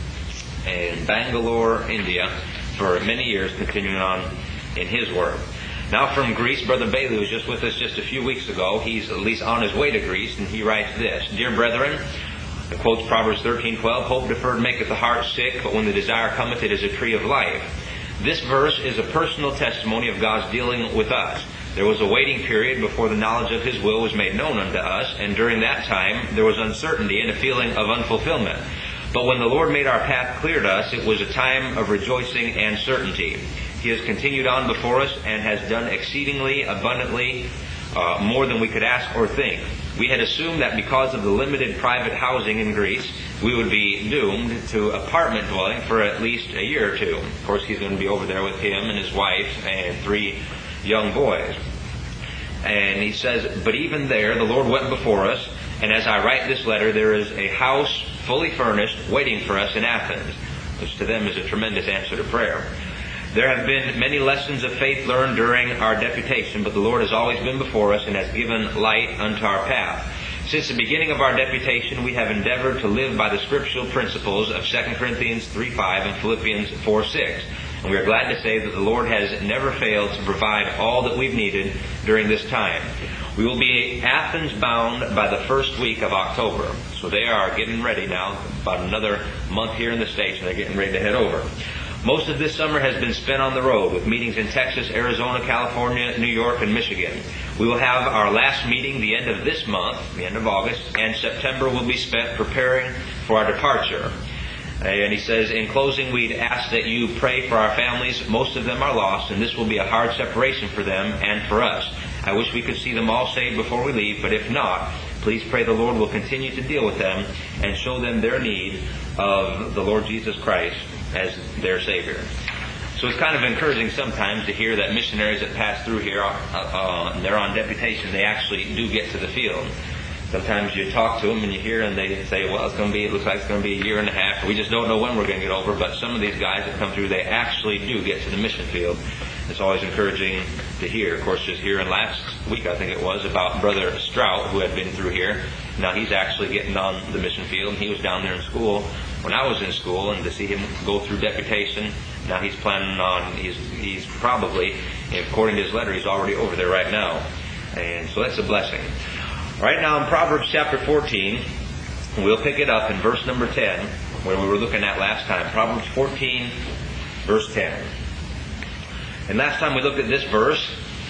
in Bangalore, India, for many years, continuing on in his work. Now from Greece, Brother Bailey was just with us just a few weeks ago. He's at least on his way to Greece, and he writes this: Dear brethren, it quotes Proverbs 13:12, hope deferred maketh the heart sick, but when the desire cometh, it is a tree of life. This verse is a personal testimony of God's dealing with us. There was a waiting period before the knowledge of His will was made known unto us, and during that time there was uncertainty and a feeling of unfulfillment. But when the Lord made our path clear to us, it was a time of rejoicing and certainty. He has continued on before us and has done exceedingly abundantly more than we could ask or think. We had assumed that because of the limited private housing in Greece, we would be doomed to apartment dwelling for at least a year or two. Of course, he's going to be over there with him and his wife and 3 young boys. And he says, but even there, the Lord went before us, and as I write this letter, there is a house fully furnished waiting for us in Athens, which to them is a tremendous answer to prayer. There have been many lessons of faith learned during our deputation, but the Lord has always been before us and has given light unto our path. Since the beginning of our deputation, we have endeavored to live by the scriptural principles of 2 Corinthians 3:5 and Philippians 4:6. And we are glad to say that the Lord has never failed to provide all that we've needed during this time. We will be Athens bound by the first week of October. So they are getting ready now, about another month here in the States, and they're getting ready to head over. Most of this summer has been spent on the road with meetings in Texas, Arizona, California, New York, and Michigan. We will have our last meeting the end of this month, the end of August, and September will be spent preparing for our departure. And he says, in closing, we'd ask that you pray for our families. Most of them are lost, and this will be a hard separation for them and for us. I wish we could see them all saved before we leave, but if not, please pray the Lord will continue to deal with them and show them their need of the Lord Jesus Christ as their Savior. So it's kind of encouraging sometimes to hear that missionaries that pass through here, they're on deputation, they actually do get to the field. Sometimes you talk to them and you hear and they say, well, it looks like it's going to be a year and a half. We just don't know when we're going to get over. But some of these guys that come through, they actually do get to the mission field. It's always encouraging to hear. Of course, just hearing last week, I think it was, about Brother Strout, who had been through here. Now he's actually getting on the mission field. He was down there in school when I was in school, and to see him go through deputation, now he's planning on, he's probably, according to his letter, he's already over there right now. And so that's a blessing. Right now in Proverbs chapter 14, we'll pick it up in verse number 10, where we were looking at last time. Proverbs 14, verse 10. And last time we looked at this verse,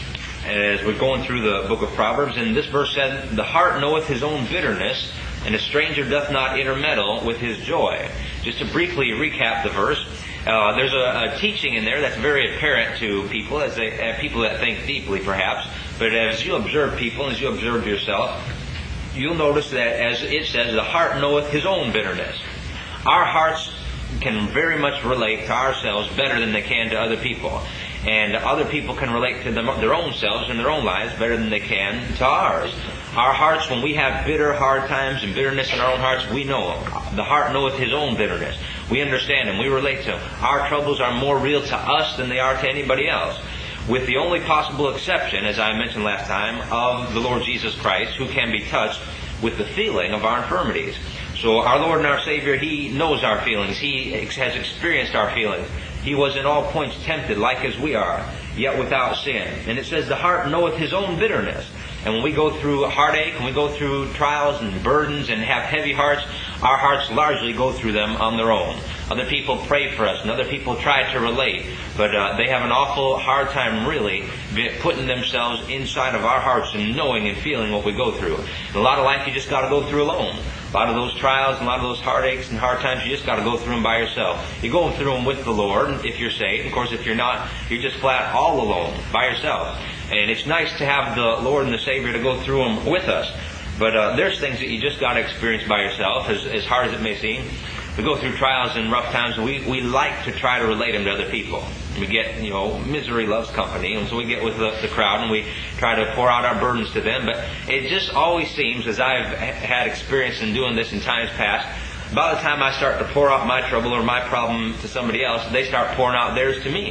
as we're going through the book of Proverbs, and this verse said, the heart knoweth his own bitterness, and a stranger doth not intermeddle with his joy. Just to briefly recap the verse, there's a teaching in there that's very apparent to people, as people that think deeply perhaps. But as you observe people, as you observe yourself, you'll notice that, as it says, the heart knoweth his own bitterness. Our hearts can very much relate to ourselves better than they can to other people. And other people can relate to their own selves and their own lives better than they can to ours. Our hearts, when we have bitter, hard times and bitterness in our own hearts, we know them. The heart knoweth his own bitterness. We understand them. We relate to them. Our troubles are more real to us than they are to anybody else. With the only possible exception, as I mentioned last time, of the Lord Jesus Christ, who can be touched with the feeling of our infirmities. So our Lord and our Savior, He knows our feelings. He has experienced our feelings. He was in all points tempted like as we are, yet without sin. And it says the heart knoweth his own bitterness. And when we go through heartache, when we go through trials and burdens and have heavy hearts, our hearts largely go through them on their own. Other people pray for us and other people try to relate, but they have an awful hard time really putting themselves inside of our hearts and knowing and feeling what we go through. And a lot of life you just got to go through alone. A lot of those trials and a lot of those heartaches and hard times, you just got to go through them by yourself. You go through them with the Lord if you're saved. Of course, if you're not, you're just flat all alone by yourself. And it's nice to have the Lord and the Savior to go through them with us. But there's things that you just got to experience by yourself, as hard as it may seem. We go through trials and rough times, and we like to try to relate them to other people. We get, misery loves company, and so we get with the crowd and we try to pour out our burdens to them. But it just always seems, as I've had experience in doing this in times past, by the time I start to pour out my trouble or my problem to somebody else, they start pouring out theirs to me.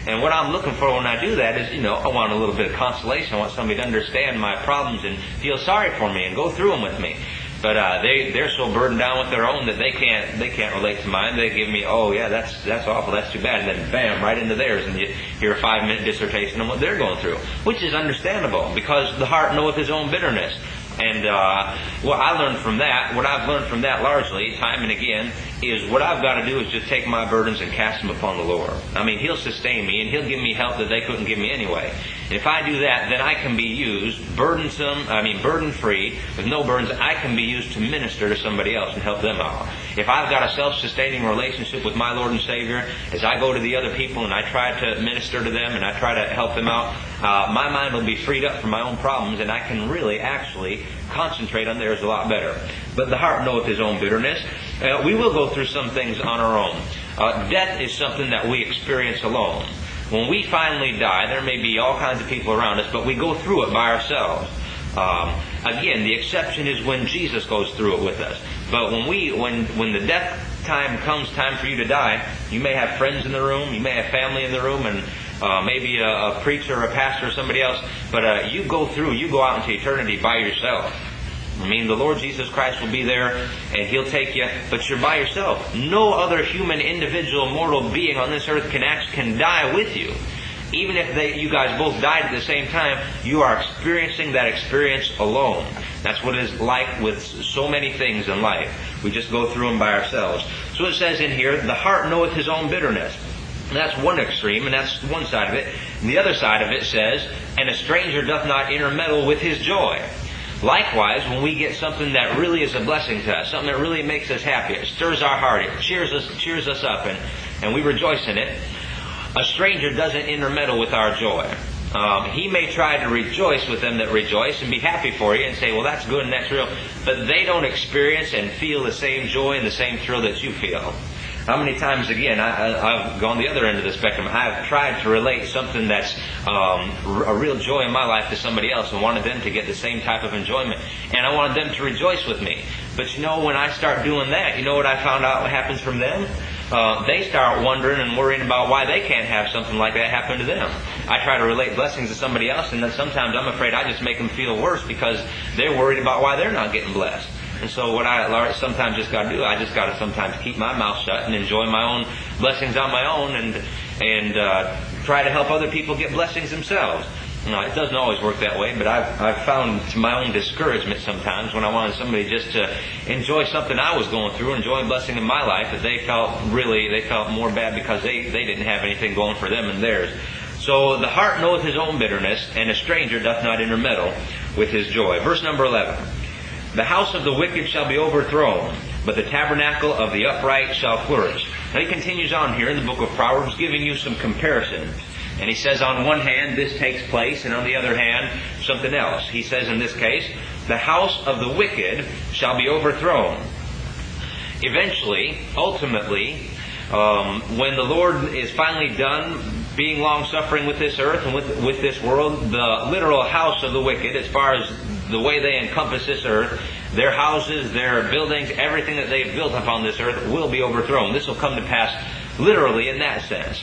And what I'm looking for when I do that is, I want a little bit of consolation. I want somebody to understand my problems and feel sorry for me and go through them with me. But they're so burdened down with their own that they can't relate to mine. They give me, oh yeah, that's awful, that's too bad, and then bam, right into theirs, and you hear a 5-minute dissertation on what they're going through, which is understandable because the heart knoweth his own bitterness. And what I've learned from that largely, time and again, is what I've got to do is just take my burdens and cast them upon the Lord. I mean, He'll sustain me and He'll give me help that they couldn't give me anyway. And if I do that, then I can be used, burden-free, with no burdens, I can be used to minister to somebody else and help them out. If I've got a self-sustaining relationship with my Lord and Savior, as I go to the other people and I try to minister to them and I try to help them out, my mind will be freed up from my own problems and I can really actually concentrate on theirs a lot better. But the heart knoweth his own bitterness. We will go through some things on our own. Death is something that we experience alone. When we finally die, there may be all kinds of people around us, but we go through it by ourselves. Again, the exception is when Jesus goes through it with us. But when the death time comes, time for you to die, you may have friends in the room, you may have family in the room, and maybe a preacher, a pastor, or somebody else. But you go out into eternity by yourself. I mean, the Lord Jesus Christ will be there, and He'll take you, but you're by yourself. No other human, individual, mortal being on this earth can die with you. Even if you guys both died at the same time, you are experiencing that experience alone. That's what it is like with so many things in life. We just go through them by ourselves. So it says in here, the heart knoweth his own bitterness. And that's one extreme, and that's one side of it. And the other side of it says, and a stranger doth not intermeddle with his joy. Likewise, when we get something that really is a blessing to us, something that really makes us happy, it stirs our heart, it cheers us up, and we rejoice in it, a stranger doesn't intermeddle with our joy. He may try to rejoice with them that rejoice and be happy for you and say, well, that's good and that's real, but they don't experience and feel the same joy and the same thrill that you feel. How many times, again, I've gone the other end of the spectrum. I've tried to relate something that's a real joy in my life to somebody else and wanted them to get the same type of enjoyment. And I wanted them to rejoice with me. But when I start doing that, you know what I found out what happens from them? They start wondering and worrying about why they can't have something like that happen to them. I try to relate blessings to somebody else, and then sometimes I'm afraid I just make them feel worse because they're worried about why they're not getting blessed. And so what I sometimes just got to do, I just got to sometimes keep my mouth shut and enjoy my own blessings on my own and try to help other people get blessings themselves. It doesn't always work that way, but I've found to my own discouragement sometimes when I wanted somebody just to enjoy something I was going through, enjoy a blessing in my life, that they felt more bad because they didn't have anything going for them and theirs. So the heart knoweth his own bitterness, and a stranger doth not intermeddle with his joy. Verse number 11. The house of the wicked shall be overthrown, but the tabernacle of the upright shall flourish. Now he continues on here in the book of Proverbs, giving you some comparisons. And he says on one hand this takes place, and on the other hand something else. He says in this case, the house of the wicked shall be overthrown. Eventually, ultimately, when the Lord is finally done being long-suffering with this earth and with this world, the literal house of the wicked, as far as the way they encompass this earth, their houses, their buildings, everything that they've built upon this earth will be overthrown. This will come to pass literally in that sense.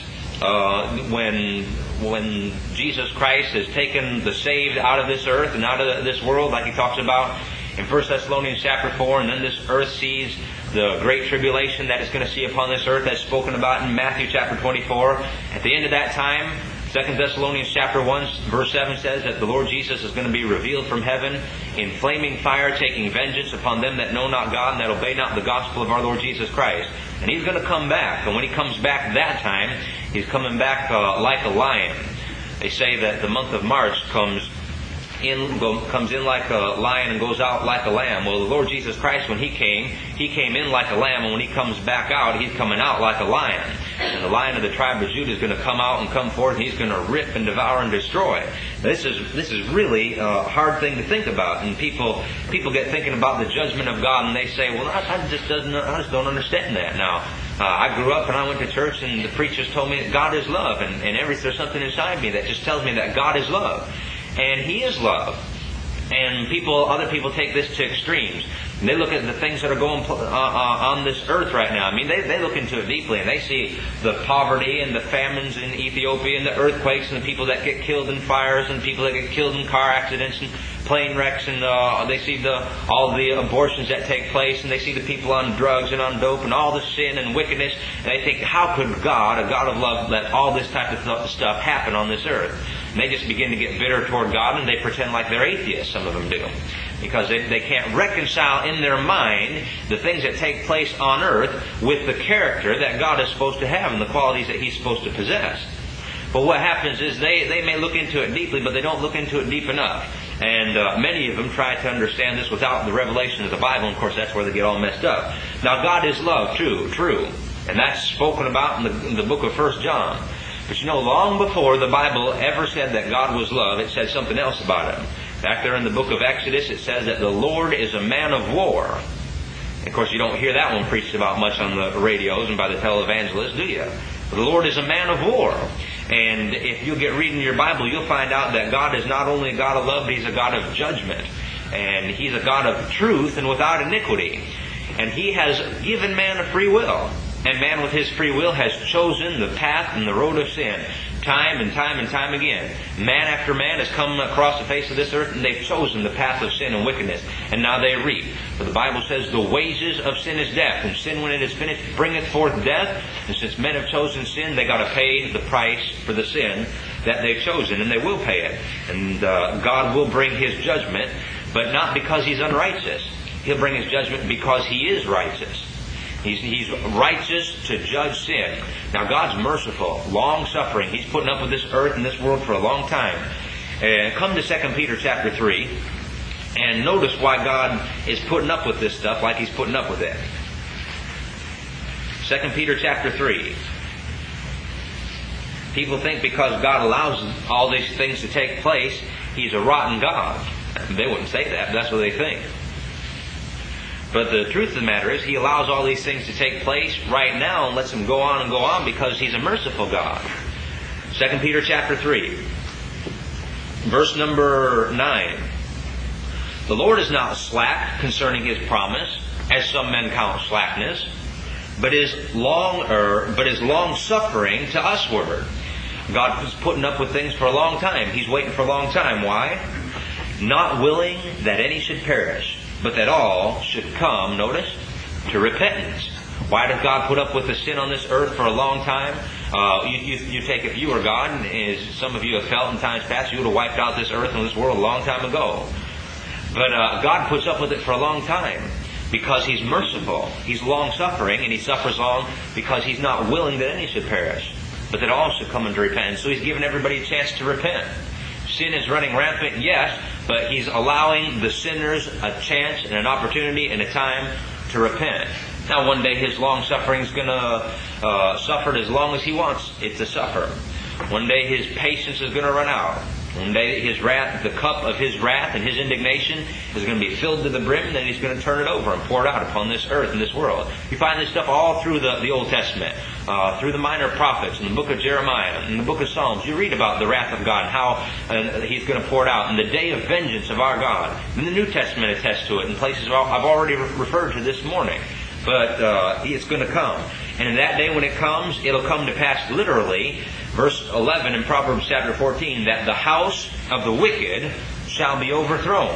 When Jesus Christ has taken the saved out of this earth and out of this world, like he talks about in 1 Thessalonians chapter 4, and then this earth sees the great tribulation that it's going to see upon this earth that's spoken about in Matthew chapter 24. At the end of that time, 2 Thessalonians chapter 1 verse 7 says that the Lord Jesus is going to be revealed from heaven in flaming fire, taking vengeance upon them that know not God and that obey not the gospel of our Lord Jesus Christ. And He's going to come back. And when He comes back that time, He's coming back like a lion. They say that the month of March comes in like a lion and goes out like a lamb. Well, the Lord Jesus Christ, when He came in like a lamb, and when He comes back out, He's coming out like a lion. And the Lion of the tribe of Judah is going to come out and come forth, and He's going to rip and devour and destroy. This is really a hard thing to think about, and people get thinking about the judgment of God, and they say, well, I just don't understand that. Now, I grew up and I went to church, and the preachers told me that God is love, and there's something inside me that just tells me that God is love. And He is love. And other people take this to extremes. And they look at the things that are going on this earth right now. I mean, they look into it deeply, and they see the poverty and the famines in Ethiopia and the earthquakes and the people that get killed in fires and people that get killed in car accidents and plane wrecks, and they see all the abortions that take place, and they see the people on drugs and on dope and all the sin and wickedness, and they think, how could God, a God of love, let all this type of stuff happen on this earth? And they just begin to get bitter toward God, and they pretend like they're atheists, some of them do. Because they can't reconcile in their mind the things that take place on earth with the character that God is supposed to have and the qualities that He's supposed to possess. But what happens is they may look into it deeply, but they don't look into it deep enough. And many of them try to understand this without the revelation of the Bible, and of course that's where they get all messed up. Now God is love, true. And that's spoken about in the book of 1 John. But you know, long before the Bible ever said that God was love, it said something else about Him. Back there in the book of Exodus, it says that the Lord is a man of war. And of course, you don't hear that one preached about much on the radios and by the televangelists, do you? But the Lord is a man of war. And if you get reading your Bible, you'll find out that God is not only a God of love, but He's a God of judgment. And He's a God of truth and without iniquity. And He has given man a free will. And man with his free will has chosen the path and the road of sin. Time and time and time again. Man after man has come across the face of this earth, and they've chosen the path of sin and wickedness. And now they reap. For the Bible says the wages of sin is death. And sin, when it is finished, bringeth forth death. And since men have chosen sin, they got to pay the price for the sin that they've chosen. And they will pay it. And God will bring His judgment, but not because He's unrighteous. He'll bring His judgment because He is righteous. He's righteous to judge sin. Now God's merciful, long-suffering. He's putting up with this earth and this world for a long time. Come to 2 Peter chapter 3 and notice why God is putting up with this stuff like He's putting up with it. 2 Peter chapter 3. People think because God allows all these things to take place, He's a rotten God. They wouldn't say that, but that's what they think. But the truth of the matter is, He allows all these things to take place right now and lets them go on because He's a merciful God. 2 Peter chapter 3, verse number 9. The Lord is not slack concerning His promise, as some men count slackness, but is long-suffering to usward. God is putting up with things for a long time. He's waiting for a long time. Why? Not willing that any should perish, but that all should come, notice, to repentance. Why does God put up with the sin on this earth for a long time? You take, if you were God, and as some of you have felt in times past, you would have wiped out this earth and this world a long time ago. But God puts up with it for a long time because He's merciful. He's long-suffering, and He suffers long because He's not willing that any should perish, but that all should come into repentance. So He's given everybody a chance to repent. Sin is running rampant, yes, but He's allowing the sinners a chance and an opportunity and a time to repent. Now one day His long-suffering is going to suffer as long as He wants it to suffer. One day His patience is going to run out. One day His wrath, the cup of His wrath and His indignation is going to be filled to the brim, and then He's going to turn it over and pour it out upon this earth and this world. You find this stuff all through the Old Testament, through the minor prophets, in the book of Jeremiah, in the book of Psalms. You read about the wrath of God and how He's going to pour it out, and the day of vengeance of our God. And the New Testament attests to it in places I've already referred to this morning. But it's going to come. And in that day when it comes, it'll come to pass literally, verse 11 in Proverbs chapter 14, that the house of the wicked shall be overthrown.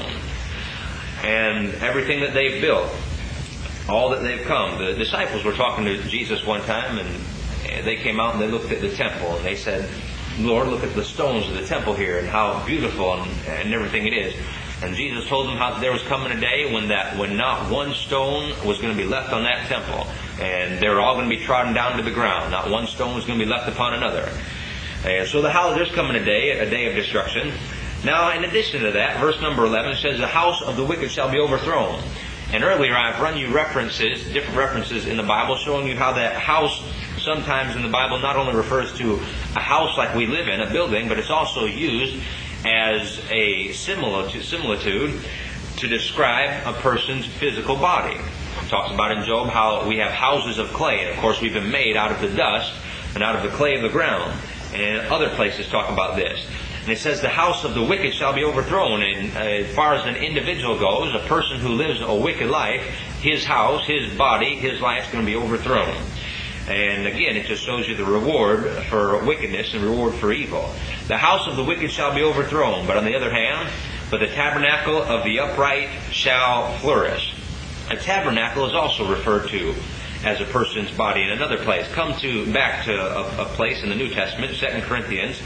And everything that they've built, all that they've come. The disciples were talking to Jesus one time, and they came out and they looked at the temple, and they said, Lord, look at the stones of the temple here and how beautiful and everything it is. And Jesus told them how there was coming a day when not one stone was going to be left on that temple. And they were all going to be trodden down to the ground. Not one stone was going to be left upon another. And so there's coming a day of destruction. Now, in addition to that, verse number 11 says, the house of the wicked shall be overthrown. And earlier I've run you different references in the Bible, showing you how that house sometimes in the Bible not only refers to a house like we live in, a building, but it's also used as a similitude to describe a person's physical body. It talks about in Job how we have houses of clay, and of course we've been made out of the dust and out of the clay of the ground. And other places talk about this. And it says the house of the wicked shall be overthrown. And as far as an individual goes, a person who lives a wicked life, his house, his body, his life is going to be overthrown. And again, it just shows you the reward for wickedness and reward for evil. The house of the wicked shall be overthrown, but on the other hand, but the tabernacle of the upright shall flourish. A tabernacle is also referred to as a person's body in another place. Come back to a place in the New Testament, 2 Corinthians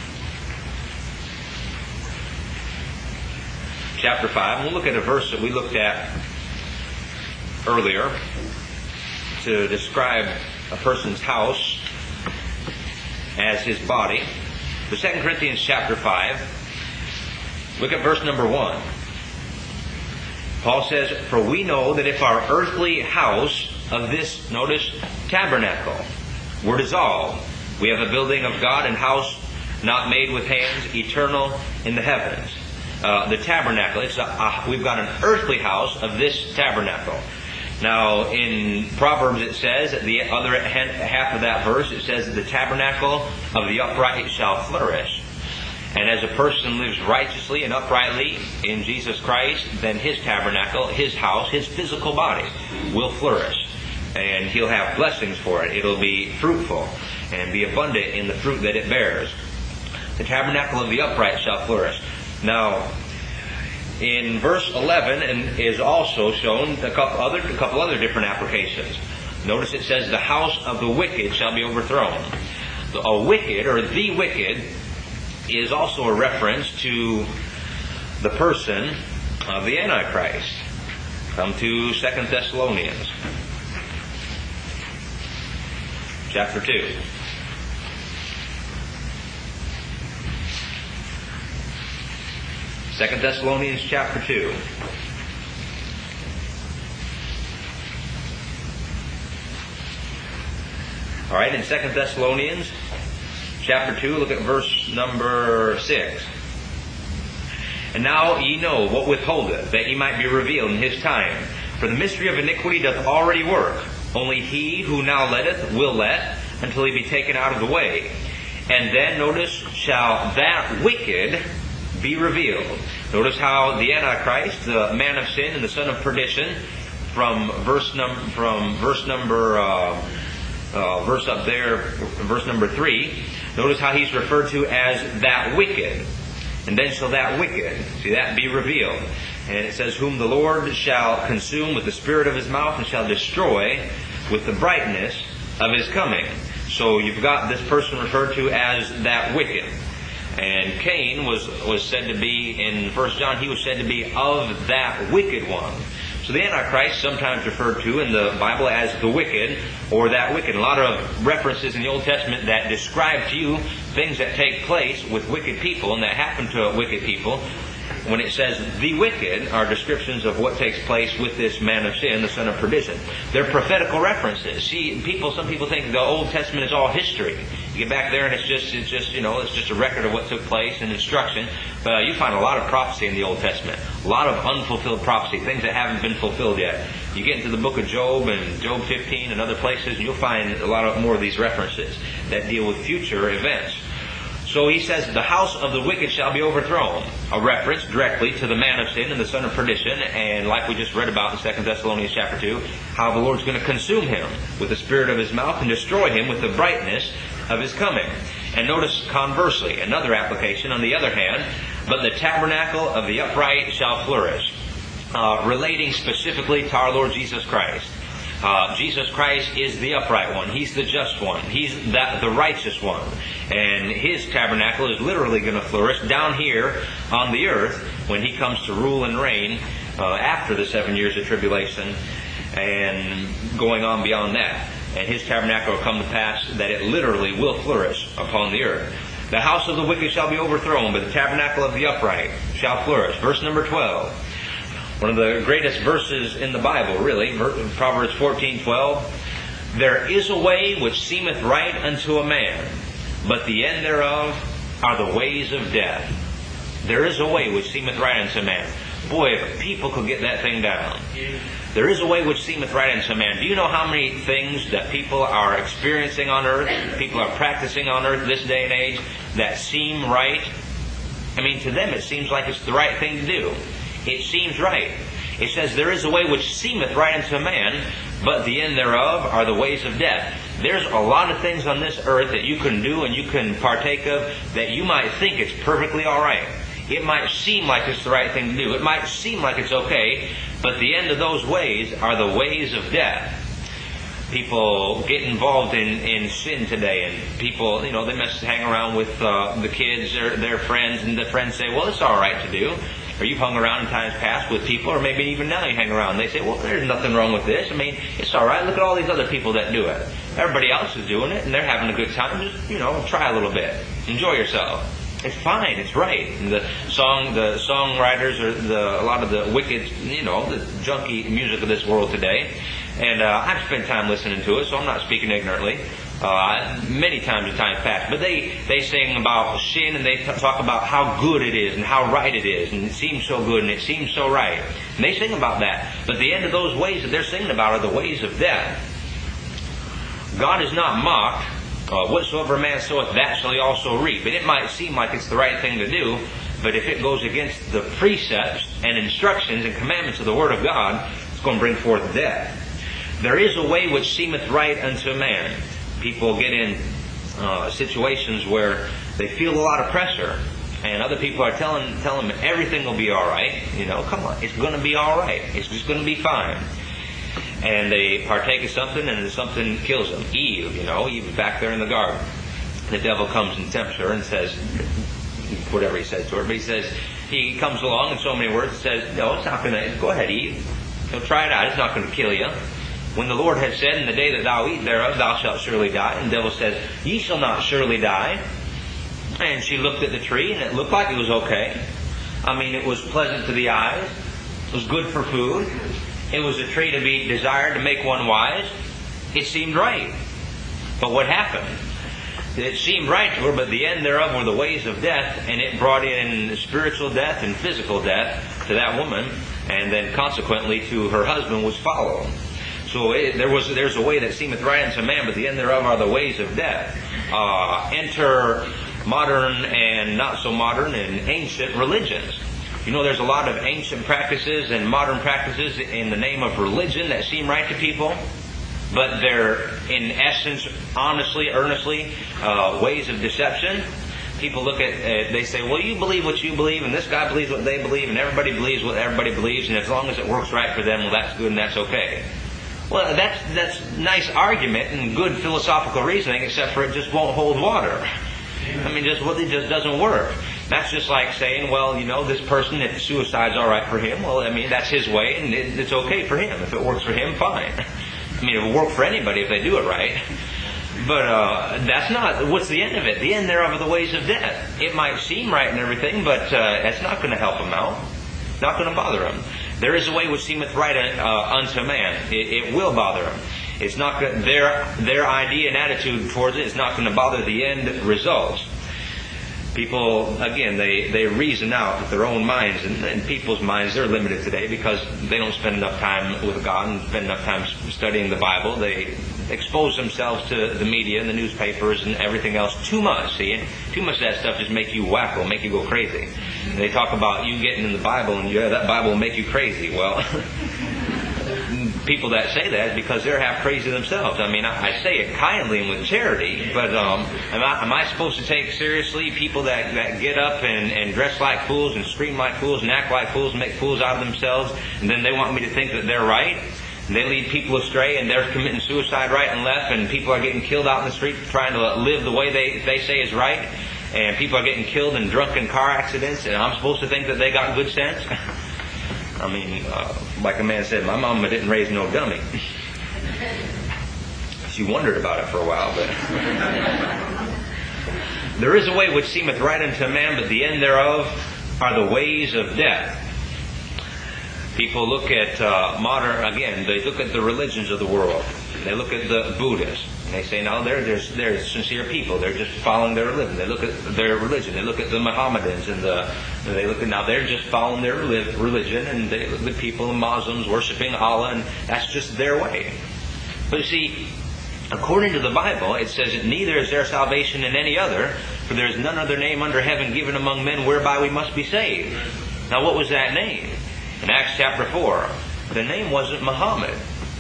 chapter 5. We'll look at a verse that we looked at earlier to describe a person's house as his body. The 2 Corinthians chapter 5, look at verse number 1. Paul says, "For we know that if our earthly house of this," notice, tabernacle, were dissolved, we have a building of God and house not made with hands, eternal in the heavens. The tabernacle, we've got an earthly house of this tabernacle. Now, in Proverbs it says, at the other half of that verse, it says that the tabernacle of the upright shall flourish. And as a person lives righteously and uprightly in Jesus Christ, then his tabernacle, his house, his physical body will flourish. And he'll have blessings for it. It'll be fruitful and be abundant in the fruit that it bears. The tabernacle of the upright shall flourish. Now, in verse 11 and is also shown a couple other different applications. Notice it says the house of the wicked shall be overthrown. A wicked, or the wicked, is also a reference to the person of the Antichrist. Come to 2 Thessalonians chapter 2. Second Thessalonians chapter 2. All right, in 2 Thessalonians chapter 2, look at verse number 6. "And now ye know what withholdeth, that ye might be revealed in his time. For the mystery of iniquity doth already work. Only he who now letteth will let, until he be taken out of the way. And then, notice, shall that wicked be revealed." Notice how the Antichrist, the man of sin and the son of perdition, verse number 3, notice how he's referred to as that wicked. And then shall that wicked, see that, be revealed. And it says, "Whom the Lord shall consume with the spirit of his mouth, and shall destroy with the brightness of his coming." So you've got this person referred to as that wicked. And Cain was said to be, in 1 John, he was said to be of that wicked one. So the Antichrist, sometimes referred to in the Bible as the wicked, or that wicked. A lot of references in the Old Testament that describe to you things that take place with wicked people and that happen to wicked people. When it says the wicked, are descriptions of what takes place with this man of sin, the son of perdition. They're prophetical references. See, some people think the Old Testament is all history. You get back there and it's just a record of what took place and instruction. But you find a lot of prophecy in the Old Testament. A lot of unfulfilled prophecy, things that haven't been fulfilled yet. You get into the book of Job and Job 15 and other places, and you'll find a lot more of these references that deal with future events. So he says, "The house of the wicked shall be overthrown." A reference directly to the man of sin and the son of perdition. And like we just read about in 2 Thessalonians chapter 2, how the Lord's going to consume him with the spirit of his mouth and destroy him with the brightness of his coming. And notice conversely, another application on the other hand, "But the tabernacle of the upright shall flourish." Relating specifically to our Lord Jesus Christ. Jesus Christ is the upright one. He's the just one. He's the righteous one. And his tabernacle is literally going to flourish down here on the earth when he comes to rule and reign after the 7 years of tribulation and going on beyond that. And his tabernacle will come to pass that it literally will flourish upon the earth. "The house of the wicked shall be overthrown, but the tabernacle of the upright shall flourish." Verse number 12. One of the greatest verses in the Bible, really, Proverbs 14:12. "There is a way which seemeth right unto a man, but the end thereof are the ways of death." There is a way which seemeth right unto a man. Boy, if people could get that thing down. There is a way which seemeth right unto a man. Do you know how many things that people are experiencing on earth, people are practicing on earth this day and age, that seem right? I mean, to them it seems like it's the right thing to do. It seems right. It says, there is a way which seemeth right unto a man, but the end thereof are the ways of death. There's a lot of things on this earth that you can do and you can partake of that you might think it's perfectly all right. It might seem like it's the right thing to do. It might seem like it's okay, but the end of those ways are the ways of death. People get involved in sin today, and people, they hang around with the kids or their friends, and the friends say, well, it's all right to do. Or you've hung around in times past with people, or maybe even now you hang around. They say, well, there's nothing wrong with this. I mean, it's all right. Look at all these other people that do it. Everybody else is doing it, and they're having a good time. Just, try a little bit. Enjoy yourself. It's fine. It's right. And the songwriters, or a lot of the wicked, the junky music of this world today. And I've spent time listening to it, so I'm not speaking ignorantly. Many times in times past. But they sing about sin, and they talk about how good it is and how right it is, and it seems so good and it seems so right. And they sing about that. But the end of those ways that they're singing about are the ways of death. God is not mocked. Whatsoever a man soweth, that shall he also reap. And it might seem like it's the right thing to do, but if it goes against the precepts and instructions and commandments of the Word of God, it's going to bring forth death. There is a way which seemeth right unto a man. People get in situations where they feel a lot of pressure, and other people are telling them everything will be all right. Come on, it's going to be all right. It's just going to be fine. And they partake of something, and something kills them. Eve was back there in the garden. The devil comes and tempts her and says, whatever he says to her, but he comes along in so many words and says, no, it's not going to, go ahead, Eve. Try it out. It's not going to kill you. When the Lord had said, in the day that thou eat thereof, thou shalt surely die. And the devil says, ye shall not surely die. And she looked at the tree, and it looked like it was okay. I mean, it was pleasant to the eyes. It was good for food. It was a tree to be desired to make one wise. It seemed right. But what happened? It seemed right to her, but the end thereof were the ways of death, and it brought in spiritual death and physical death to that woman, and then consequently to her husband was followed. So there's a way that seemeth right unto man, but the end thereof are the ways of death. Enter modern and not so modern and ancient religions. There's a lot of ancient practices and modern practices in the name of religion that seem right to people, but they're in essence, honestly, earnestly, ways of deception. People look at, they say, well, you believe what you believe, and this guy believes what they believe, and everybody believes what everybody believes, and as long as it works right for them, well, that's good and that's okay. Well, that's nice argument and good philosophical reasoning, except for it just won't hold water. I mean, it just doesn't work. That's just like saying, well, this person, if suicide's all right for him, well, I mean, that's his way, and it's okay for him. If it works for him, fine. I mean, it will work for anybody if they do it right. But that's not, what's the end of it? The end thereof are the ways of death. It might seem right and everything, but that's not going to help him out. Not going to bother him. There is a way which seemeth right unto man. It will bother him. It's not their idea and attitude towards it is not going to bother the end results. People, again, they reason out with their own minds, and people's minds, they're limited today because they don't spend enough time with God and spend enough time studying the Bible. They expose themselves to the media and the newspapers and everything else too much, see? And too much of that stuff just make you wacko, make you go crazy. And they talk about you getting in the Bible and that Bible will make you crazy. Well, people that say that is because they're half crazy themselves. I mean, I say it kindly and with charity, but am I supposed to take seriously people that get up and dress like fools and scream like fools and act like fools and make fools out of themselves, and then they want me to think that they're right? And they lead people astray, and they're committing suicide right and left, and people are getting killed out in the street trying to live the way they say is right, and people are getting killed in drunken car accidents, and I'm supposed to think that they got good sense? I mean, like a man said, my mama didn't raise no dummy. She wondered about it for a while, but there is a way which seemeth right unto a man, but the end thereof are the ways of death. People look at they look at the religions of the world. They look at the Buddhists. And they say, no, they're sincere people. They're just following their religion. They look at their religion. They look at the Mohammedans now they're just following their religion, and they look at people, the Muslims, worshiping Allah, and that's just their way. But you see, according to the Bible, it says that neither is there salvation in any other, For there is none other name under heaven given among men whereby we must be saved. Now what was that name? In Acts chapter 4, the name wasn't Muhammad.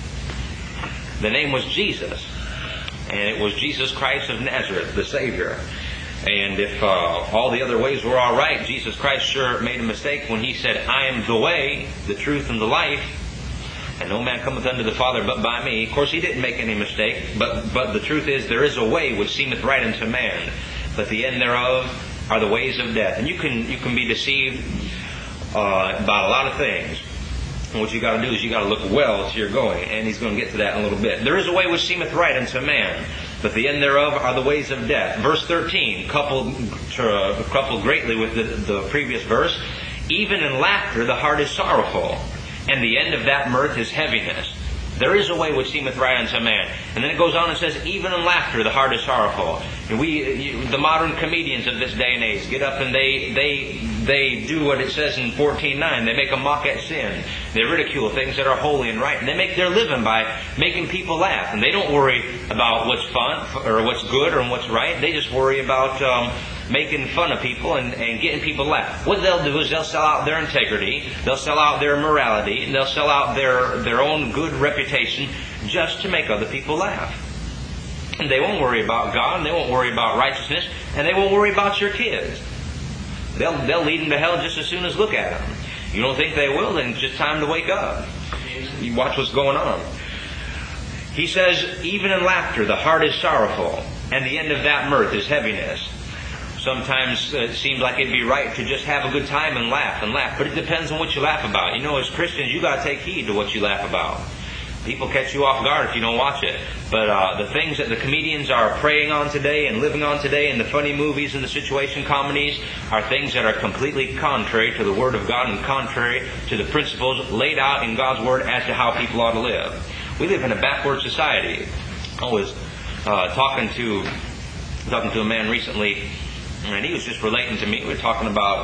The name was Jesus. And it was Jesus Christ of Nazareth, the Savior. And if all the other ways were all right, Jesus Christ sure made a mistake when He said, I am the way, the truth, and the life, and no man cometh unto the Father but by me. Of course, He didn't make any mistake, but the truth is, there is a way which seemeth right unto man, but the end thereof are the ways of death. And you can be deceived about a lot of things. And what you got to do is you got to look well to your going, and he's going to get to that in a little bit. There is a way which seemeth right unto man, but the end thereof are the ways of death. Verse 13, coupled greatly with the previous verse. Even in laughter the heart is sorrowful, and the end of that mirth is heaviness. There is a way which seemeth right unto man. And then it goes on and says, even in laughter the heart is sorrowful. And the modern comedians of this day and age get up and they do what it says in 14:9. They make a mock at sin. They ridicule things that are holy and right. And they make their living by making people laugh. And they don't worry about what's fun or what's good or what's right. They just worry about making fun of people and getting people to laugh. What they'll do is they'll sell out their integrity, they'll sell out their morality, and they'll sell out their own good reputation just to make other people laugh. And they won't worry about God, and they won't worry about righteousness, and they won't worry about your kids. They'll lead them to hell just as soon as look at them. You don't think they will? Then it's just time to wake up. You watch what's going on. He says, even in laughter the heart is sorrowful, and the end of that mirth is heaviness. Sometimes it seems like it'd be right to just have a good time and laugh. But it depends on what you laugh about. You know, as Christians, you got to take heed to what you laugh about. People catch you off guard if you don't watch it. But the things that the comedians are preying on today and living on today, and the funny movies and the situation comedies, are things that are completely contrary to the Word of God and contrary to the principles laid out in God's Word as to how people ought to live. We live in a backward society. I was talking to a man recently, and he was just relating to me. He's talking about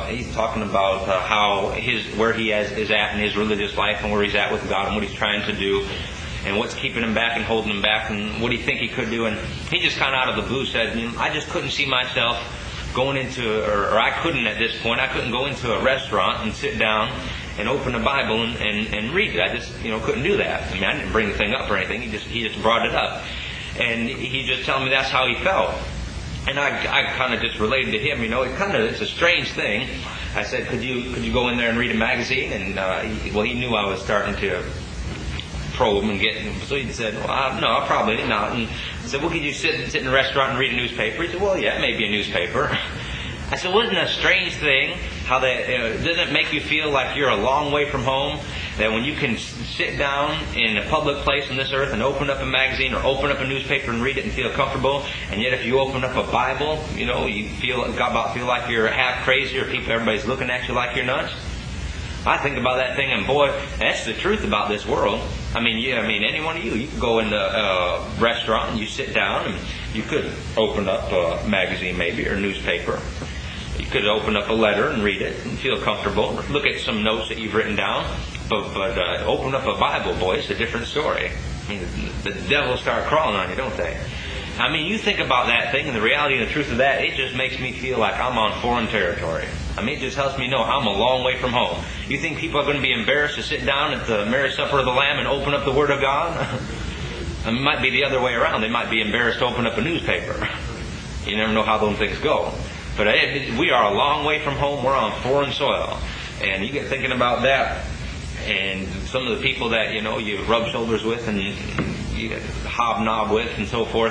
how where he is at in his religious life, and where he's at with God, and what he's trying to do, and what's keeping him back and holding him back, and what he think he could do. And he just kind of out of the blue said, I just couldn't see myself going into, or I couldn't at this point, I couldn't go into a restaurant and sit down and open a Bible and read it. I just couldn't do that. I mean, I didn't bring the thing up or anything. He just brought it up, and he just telling me that's how he felt. And I kind of just related to him, it's a strange thing. I said, could you go in there and read a magazine? And he knew I was starting to probe and get, so he said, well, no, probably not. And I said, well, could you sit in a restaurant and read a newspaper? He said, well, yeah, maybe a newspaper. I said, wasn't it a strange thing how doesn't it make you feel like you're a long way from home? That when you can sit down in a public place on this earth and open up a magazine or open up a newspaper and read it and feel comfortable, and yet if you open up a Bible, you feel like you're half crazy, or everybody's looking at you like you're nuts? I think about that thing, and boy, that's the truth about this world. I mean, any one of you could go in a restaurant and you sit down, and you could open up a magazine maybe, or a newspaper. You could open up a letter and read it and feel comfortable. Look at some notes that you've written down. But open up a Bible, boy, it's a different story. I mean, the devil start crawling on you, don't they? I mean, you think about that thing, and the reality and the truth of that, it just makes me feel like I'm on foreign territory. I mean, it just helps me know I'm a long way from home. You think people are going to be embarrassed to sit down at the marriage supper of the Lamb and open up the Word of God? It might be the other way around. They might be embarrassed to open up a newspaper. You never know how those things go. But we are a long way from home. We're on foreign soil. And you get thinking about that, and some of the people that you rub shoulders with and you hobnob with and so forth.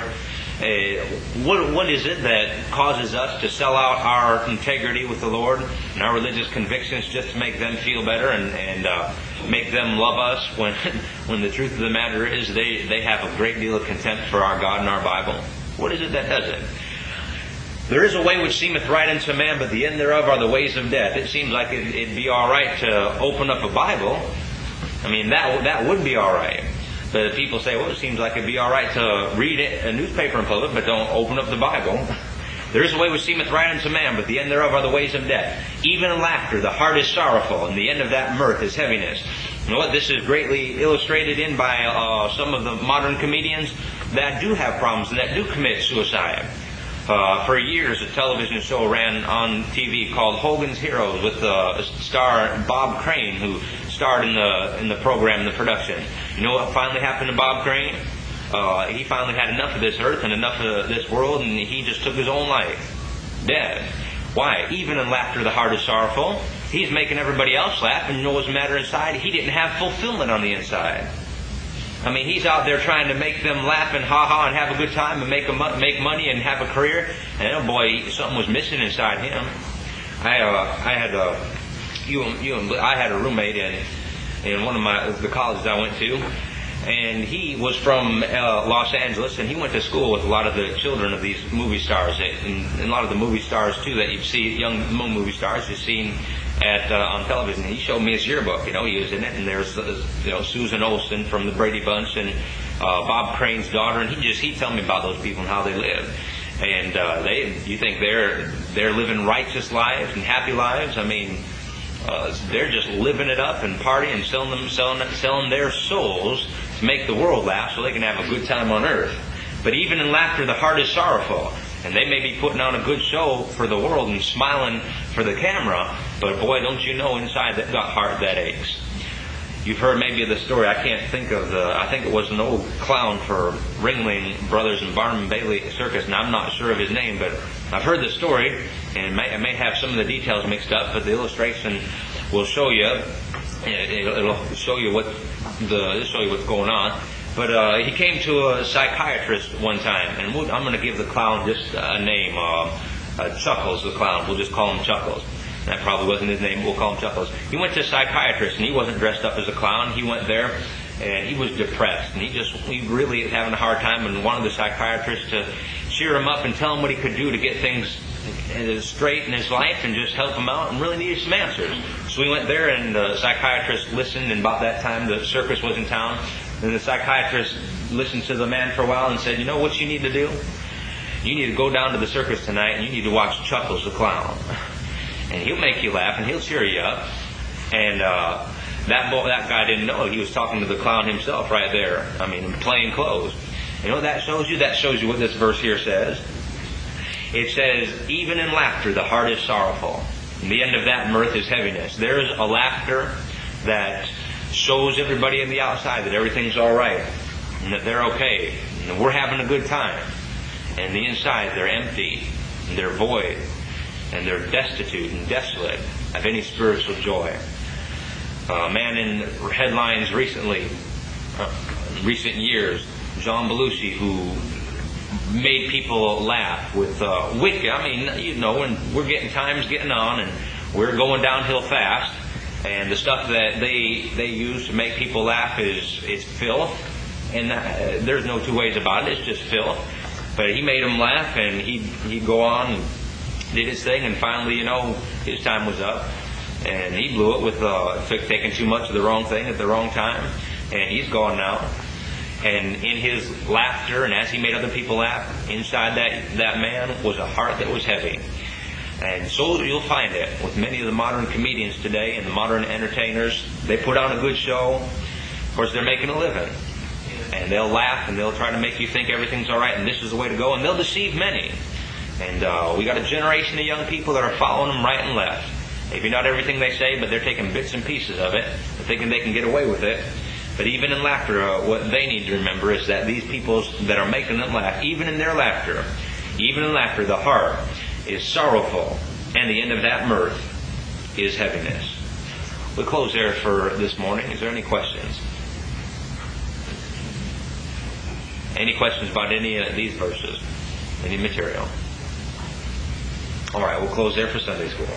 What is it that causes us to sell out our integrity with the Lord and our religious convictions just to make them feel better and make them love us when the truth of the matter is they have a great deal of contempt for our God and our Bible? What is it that does it? There is a way which seemeth right unto man, but the end thereof are the ways of death. It seems like it'd be all right to open up a Bible. I mean, that would be all right. But people say, well, it seems like it'd be all right to read a newspaper in public, but don't open up the Bible. There is a way which seemeth right unto man, but the end thereof are the ways of death. Even in laughter the heart is sorrowful, and the end of that mirth is heaviness. You know what? This is greatly illustrated in by some of the modern comedians that do have problems and that do commit suicide. For years, a television show ran on TV called Hogan's Heroes with star Bob Crane, who starred in the program, in the production. You know what finally happened to Bob Crane? He finally had enough of this earth and enough of this world, and he just took his own life. Dead. Why? Even in laughter the heart is sorrowful. He's making everybody else laugh, and you know what's the matter inside? He didn't have fulfillment on the inside. I mean, he's out there trying to make them laugh and ha-ha and have a good time and make money and have a career. And oh boy, something was missing inside him. I had a roommate in one of the colleges I went to, and he was from Los Angeles, and he went to school with a lot of the children of these movie stars, and a lot of the movie stars too that you see, young movie stars you've seen on television. He showed me his yearbook. He was in it, and there's Susan Olsen from the Brady Bunch and Bob Crane's daughter, and he told me about those people and how they live. And you think they're living righteous lives and happy lives? I mean, they're just living it up and partying and selling their souls to make the world laugh so they can have a good time on earth. But even in laughter, the heart is sorrowful. And they may be putting on a good show for the world and smiling for the camera, but boy, don't you know, inside they've got heart that aches. You've heard maybe of the story, I can't think of I think it was an old clown for Ringling Brothers and Barnum Bailey Circus, and I'm not sure of his name, but I've heard the story, and I may have some of the details mixed up, but the illustration will show you, it'll show you what's going on. But he came to a psychiatrist one time, and I'm going to give the clown just a name, Chuckles the clown. We'll just call him Chuckles. That probably wasn't his name, we'll call him Chuckles. He went to a psychiatrist, and he wasn't dressed up as a clown. He went there, and he was depressed, and he really having a hard time, and wanted the psychiatrist to cheer him up and tell him what he could do to get things straight in his life and just help him out, and really needed some answers. So we went there, and the psychiatrist listened, and about that time the circus was in town. And the psychiatrist listened to the man for a while and said, you know what you need to do? You need to go down to the circus tonight and you need to watch Chuckles the clown. And he'll make you laugh and he'll cheer you up. And that guy didn't know. He was talking to the clown himself right there. I mean, in plain clothes. You know what that shows you? That shows you what this verse here says. It says, even in laughter the heart is sorrowful. And the end of that mirth is heaviness. There's a laughter that shows everybody on the outside that everything's all right and that they're okay and that we're having a good time. And the inside, they're empty and they're void and they're destitute and desolate of any spiritual joy. A man in headlines recent years, John Belushi, who made people laugh with wicked. I mean, when we're getting on and we're going downhill fast. And the stuff that they use to make people laugh is filth. And there's no two ways about it. It's just filth. But he made them laugh, and he'd go on and did his thing. And finally, his time was up. And he blew it with taking too much of the wrong thing at the wrong time. And he's gone now. And in his laughter, and as he made other people laugh, inside that man was a heart that was heavy. And so you'll find it with many of the modern comedians today and the modern entertainers. They put on a good show. Of course, they're making a living. And they'll laugh and they'll try to make you think everything's all right and this is the way to go. And they'll deceive many. And we got a generation of young people that are following them right and left. Maybe not everything they say, but they're taking bits and pieces of it, thinking they can get away with it. But even in laughter, what they need to remember is that these people that are making them laugh, even in their laughter, the heart is sorrowful, and the end of that mirth is heaviness. We'll close there for this morning. Is there any questions? Any questions about any of these verses? Any material? All right, we'll close there for Sunday school.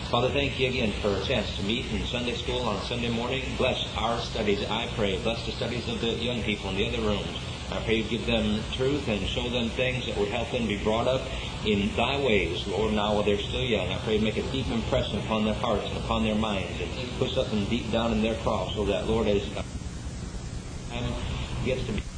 Father, thank you again for a chance to meet in Sunday school on Sunday morning. Bless our studies, I pray. Bless the studies of the young people in the other rooms. I pray you give them truth and show them things that would help them be brought up in thy ways, Lord, now while they're still young. I pray make a deep impression upon their hearts and upon their minds, and put something deep down in their cross, so that, Lord, as time gets to be